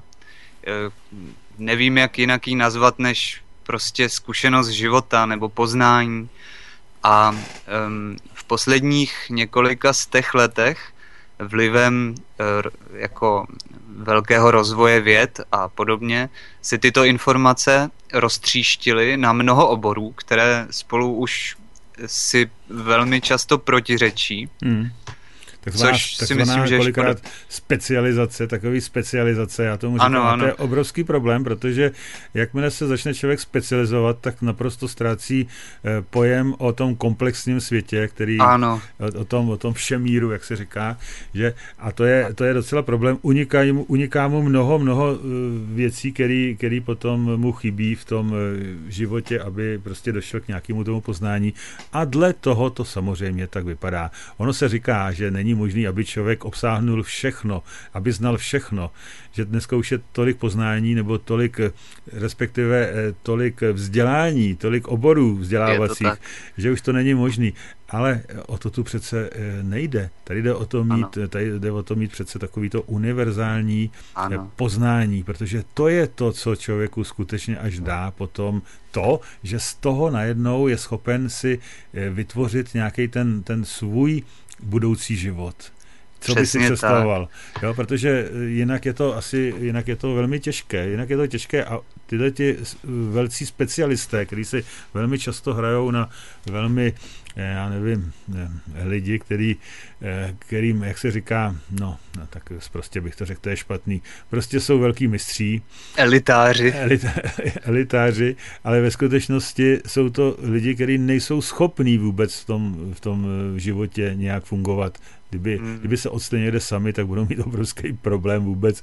nevím, jak jinak ji nazvat, než prostě zkušenost života nebo poznání. A um, v posledních několika stech letech vlivem uh, jako velkého rozvoje věd a podobně si tyto informace roztříštily na mnoho oborů, které spolu už si velmi často protiřečí. Hmm. Takzvaná, Což si myslím, že kolikrát škoda... specializace, takový specializace, já tomu říkám, ano, ano. To je obrovský problém, protože jakmile se začne člověk specializovat, tak naprosto ztrácí eh, pojem o tom komplexním světě, který ano. O, o tom, o tom všemíru, jak se říká, že a to je, to je docela problém. Uniká mu, uniká mu mnoho, mnoho uh, věcí, který, který potom mu chybí v tom uh, životě, aby prostě došel k nějakému tomu poznání. A dle toho to samozřejmě tak vypadá. Ono se říká, že není možný, aby člověk obsáhnul všechno, aby znal všechno, že dneska už je tolik poznání nebo tolik, respektive tolik vzdělání, tolik oborů vzdělávacích, že už to není možný. Ale o to tu přece nejde. Tady jde o to mít, tady jde o to mít přece takovýto univerzální ano. poznání, protože to je to, co člověku skutečně až dá potom to, že z toho najednou je schopen si vytvořit nějaký ten, ten svůj budoucí život. Co by si představoval. Jo, protože jinak je to asi, jinak je to velmi těžké. Jinak je to těžké a tyhle ti velcí specialisté, kteří si velmi často hrajou na velmi, já nevím, lidi, který, kterým, jak se říká, no, no tak prostě bych to řekl, to je špatný. Prostě jsou velký mistří. Elitáři. Elita, elitáři, ale ve skutečnosti jsou to lidi, kteří nejsou schopní vůbec v tom, v tom životě nějak fungovat. Kdyby, hmm. kdyby se odstali někde sami, tak budou mít obrovský problém vůbec,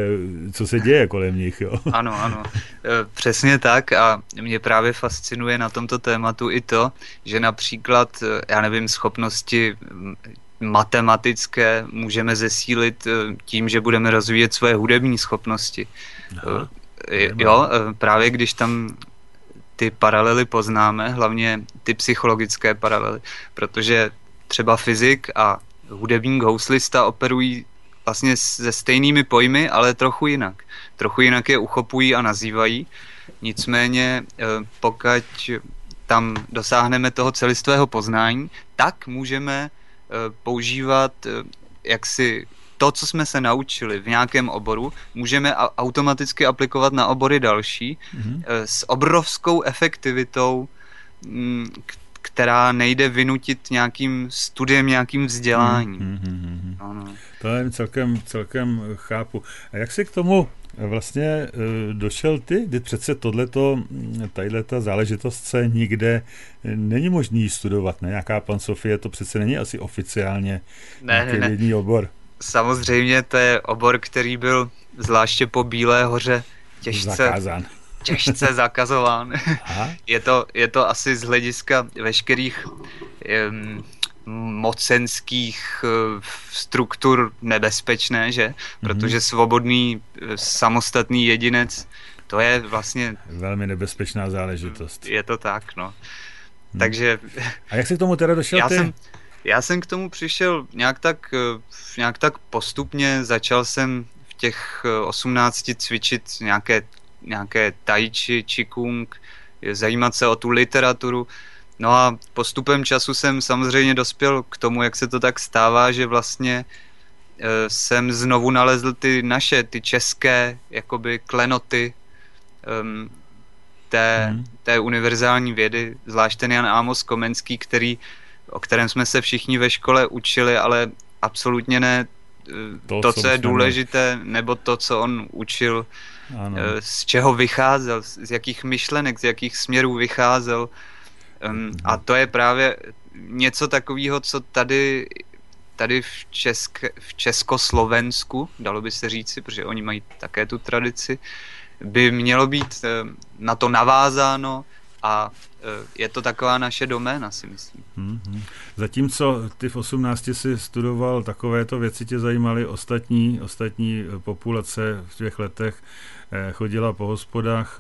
co se děje kolem nich. Jo? Ano, ano. Přesně tak a mě právě fascinuje na tomto tématu i to, že například, já nevím, schopnosti matematické můžeme zesílit tím, že budeme rozvíjet své hudební schopnosti. Aha, jo, právě když tam ty paralely poznáme, hlavně ty psychologické paralely, protože třeba fyzik a hudebník, houslista operují vlastně se stejnými pojmy, ale trochu jinak. Trochu jinak je uchopují a nazývají. Nicméně pokud tam dosáhneme toho celistvého poznání, tak můžeme používat jaksi to, co jsme se naučili v nějakém oboru, můžeme automaticky aplikovat na obory další mm-hmm. s obrovskou efektivitou, která nejde vynutit nějakým studiem, nějakým vzděláním. Hmm, hmm, hmm. Ano. To je celkem, celkem chápu. A jak jsi k tomu vlastně došel ty? Kdy přece tohleto, tadyhleta záležitost se nikde není možný studovat, ne? Nějaká pan Sofie, to přece není asi oficiálně ne, nějaký ne, vědní obor. Samozřejmě to je obor, který byl zvláště po Bílé hoře těžce zakázán. těžce zakazován. je, to, je to asi z hlediska veškerých um, mocenských uh, struktur nebezpečné, že? Protože svobodný, samostatný jedinec, to je vlastně... velmi nebezpečná záležitost. Je to tak, no. Hmm. Takže... A jak jsi k tomu teda došel já ty? Jsem, já jsem k tomu přišel nějak tak, nějak tak postupně, začal jsem v těch osmnácti cvičit nějaké nějaké tai chi, qigong, zajímat se o tu literaturu. No a postupem času jsem samozřejmě dospěl k tomu, jak se to tak stává, že vlastně e, jsem znovu nalezl ty naše, ty české jakoby klenoty um, té, mm. té univerzální vědy, zvlášť ten Jan Amos Komenský, který, o kterém jsme se všichni ve škole učili, ale absolutně ne to, to co, co je důležité, nebo to, co on učil, ano. z čeho vycházel, z jakých myšlenek, z jakých směrů vycházel. Um, a to je právě něco takového, co tady tady v, Česk, v Československu, dalo by se říci, protože oni mají také tu tradici, by mělo být na to navázáno a je to taková naše doména, si myslím. Hmm. Zatímco ty v osmnácti si studoval takovéto věci, tě zajímaly ostatní, ostatní populace v těch letech, chodila po hospodách,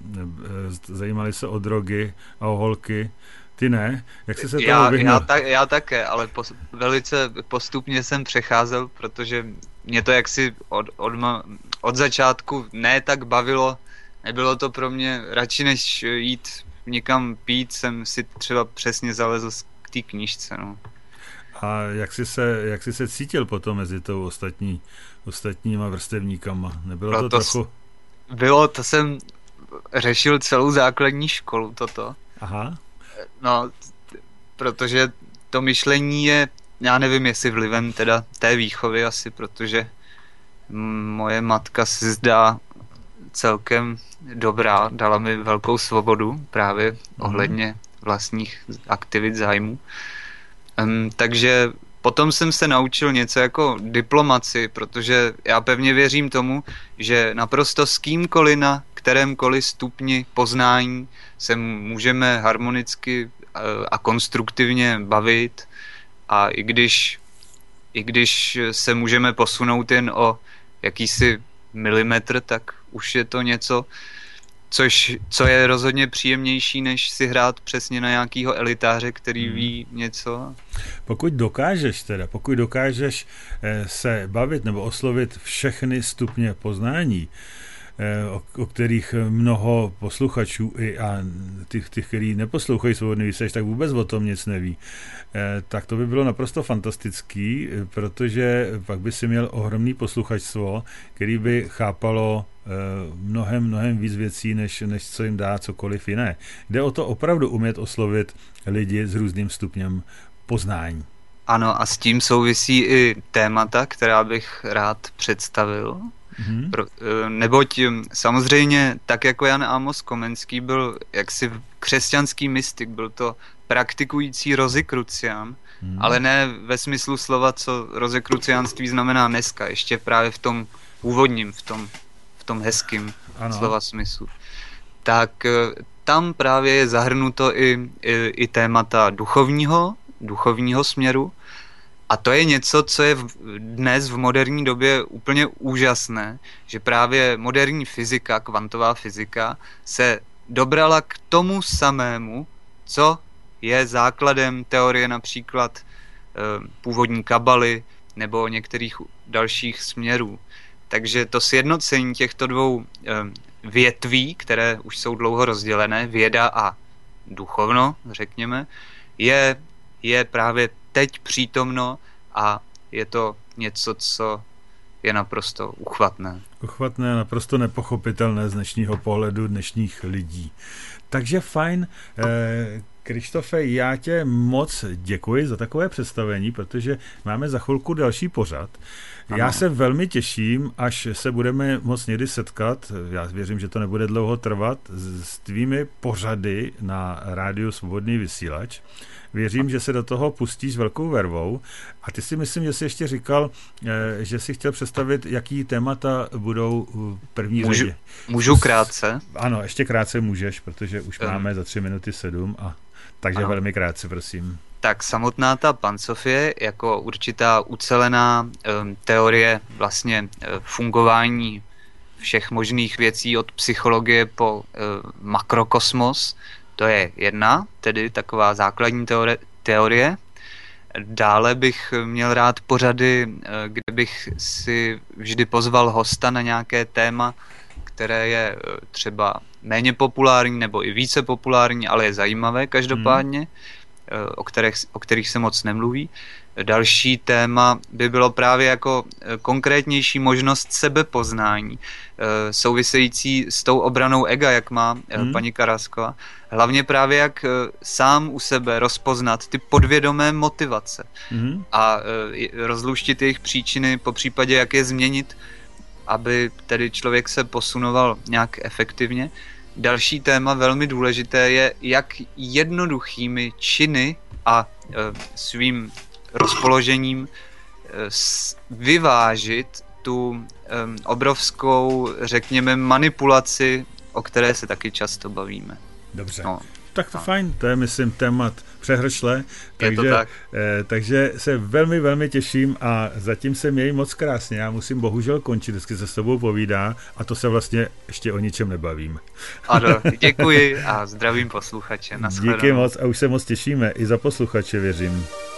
zajímali se o drogy a o holky. Ty ne? Jak jsi se já, toho vyhnul? Já, tak, já také, ale pos, velice postupně jsem přecházel, protože mě to jaksi od, od, od začátku ne tak bavilo. Nebylo to pro mě, radši než jít někam pít, jsem si třeba přesně zalezl k té knížce. No. A jak jsi, se, jak jsi se cítil potom mezi tou ostatní, ostatníma vrstevníkama? Nebylo no to, to trochu... Bylo, to jsem řešil celou základní školu toto. Aha. No, protože to myšlení je, já nevím, jestli vlivem teda té výchovy asi, protože moje matka se zdá celkem dobrá, dala mi velkou svobodu právě mm. ohledně vlastních aktivit zájmu. Um, takže potom jsem se naučil něco jako diplomaci, protože já pevně věřím tomu, že naprosto s kýmkoliv na kterémkoliv stupni poznání se můžeme harmonicky a konstruktivně bavit a i když, i když se můžeme posunout jen o jakýsi milimetr, tak už je to něco, což, co je rozhodně příjemnější, než si hrát přesně na nějakýho elitáře, který hmm. ví něco. Pokud dokážeš teda, pokud dokážeš se bavit nebo oslovit všechny stupně poznání, O, o kterých mnoho posluchačů i a těch, těch, kteří neposlouchají Svobodný vysílač, tak vůbec o tom nic neví. E, tak to by bylo naprosto fantastický, protože pak by si měl ohromný posluchačstvo, který by chápalo e, mnohem, mnohem víc věcí, než, než co jim dá cokoliv jiné. Jde o to opravdu umět oslovit lidi s různým stupněm poznání. Ano, a s tím souvisí i témata, která bych rád představil. Mm-hmm. Pro, neboť samozřejmě tak jako Jan Amos Komenský byl jaksi křesťanský mystik, byl to praktikující rozekrucián, mm. ale ne ve smyslu slova, co rozekruciánství znamená dneska, ještě právě v tom původním, v tom, v tom hezkým ano. slova smyslu. Tak tam právě je zahrnuto i, i, i témata duchovního, duchovního směru. A to je něco, co je v, dnes v moderní době úplně úžasné, že právě moderní fyzika, kvantová fyzika, se dobrala k tomu samému, co je základem teorie například e, původní kabaly nebo některých dalších směrů. Takže to sjednocení těchto dvou e, větví, které už jsou dlouho rozdělené, věda a duchovno, řekněme, je, je právě teď přítomno a je to něco, co je naprosto uchvatné. Uchvatné a naprosto nepochopitelné z dnešního pohledu dnešních lidí. Takže fajn. Krištofe, já tě moc děkuji za takové představení, protože máme za chvilku další pořad. Ano. Já se velmi těším, až se budeme moc někdy setkat, já věřím, že to nebude dlouho trvat, s tvými pořady na rádiu Svobodný vysílač. Věřím, že se do toho pustíš s velkou vervou. A ty si myslím, že jsi ještě říkal, že jsi chtěl představit, jaký témata budou v první můžu, řadě. Můžu krátce? Ano, ještě krátce můžeš, protože už um. máme za tři minuty sedm, a takže ano. velmi krátce, prosím. Tak samotná ta pansofie jako určitá ucelená um, teorie vlastně uh, fungování všech možných věcí od psychologie po uh, makrokosmos, to je jedna, tedy taková základní teorie, teorie. Dále bych měl rád pořady, kde bych si vždy pozval hosta na nějaké téma, které je třeba méně populární nebo i více populární, ale je zajímavé každopádně, hmm. o, kterých, o kterých se moc nemluví. Další téma by bylo právě jako konkrétnější možnost sebepoznání, související s tou obranou ega, jak má hmm. paní Karásková. Hlavně právě jak sám u sebe rozpoznat ty podvědomé motivace hmm. a rozluštit jejich příčiny, popřípadě jak je změnit, aby tedy člověk se posunoval nějak efektivně. Další téma velmi důležité je, jak jednoduchými činy a svým rozpoložením vyvážit tu um, obrovskou, řekněme, manipulaci, o které se taky často bavíme. Dobře. No. Tak to no. fajn, to je, myslím, témat přehršle, takže, tak. eh, takže se velmi, velmi těším a zatím se měj moc krásně. Já musím bohužel končit, vždycky se s tebou povídá a to se vlastně ještě o ničem nebavím. Ano, děkuji a zdravím posluchače. Díky moc a už se moc těšíme, i za posluchače věřím.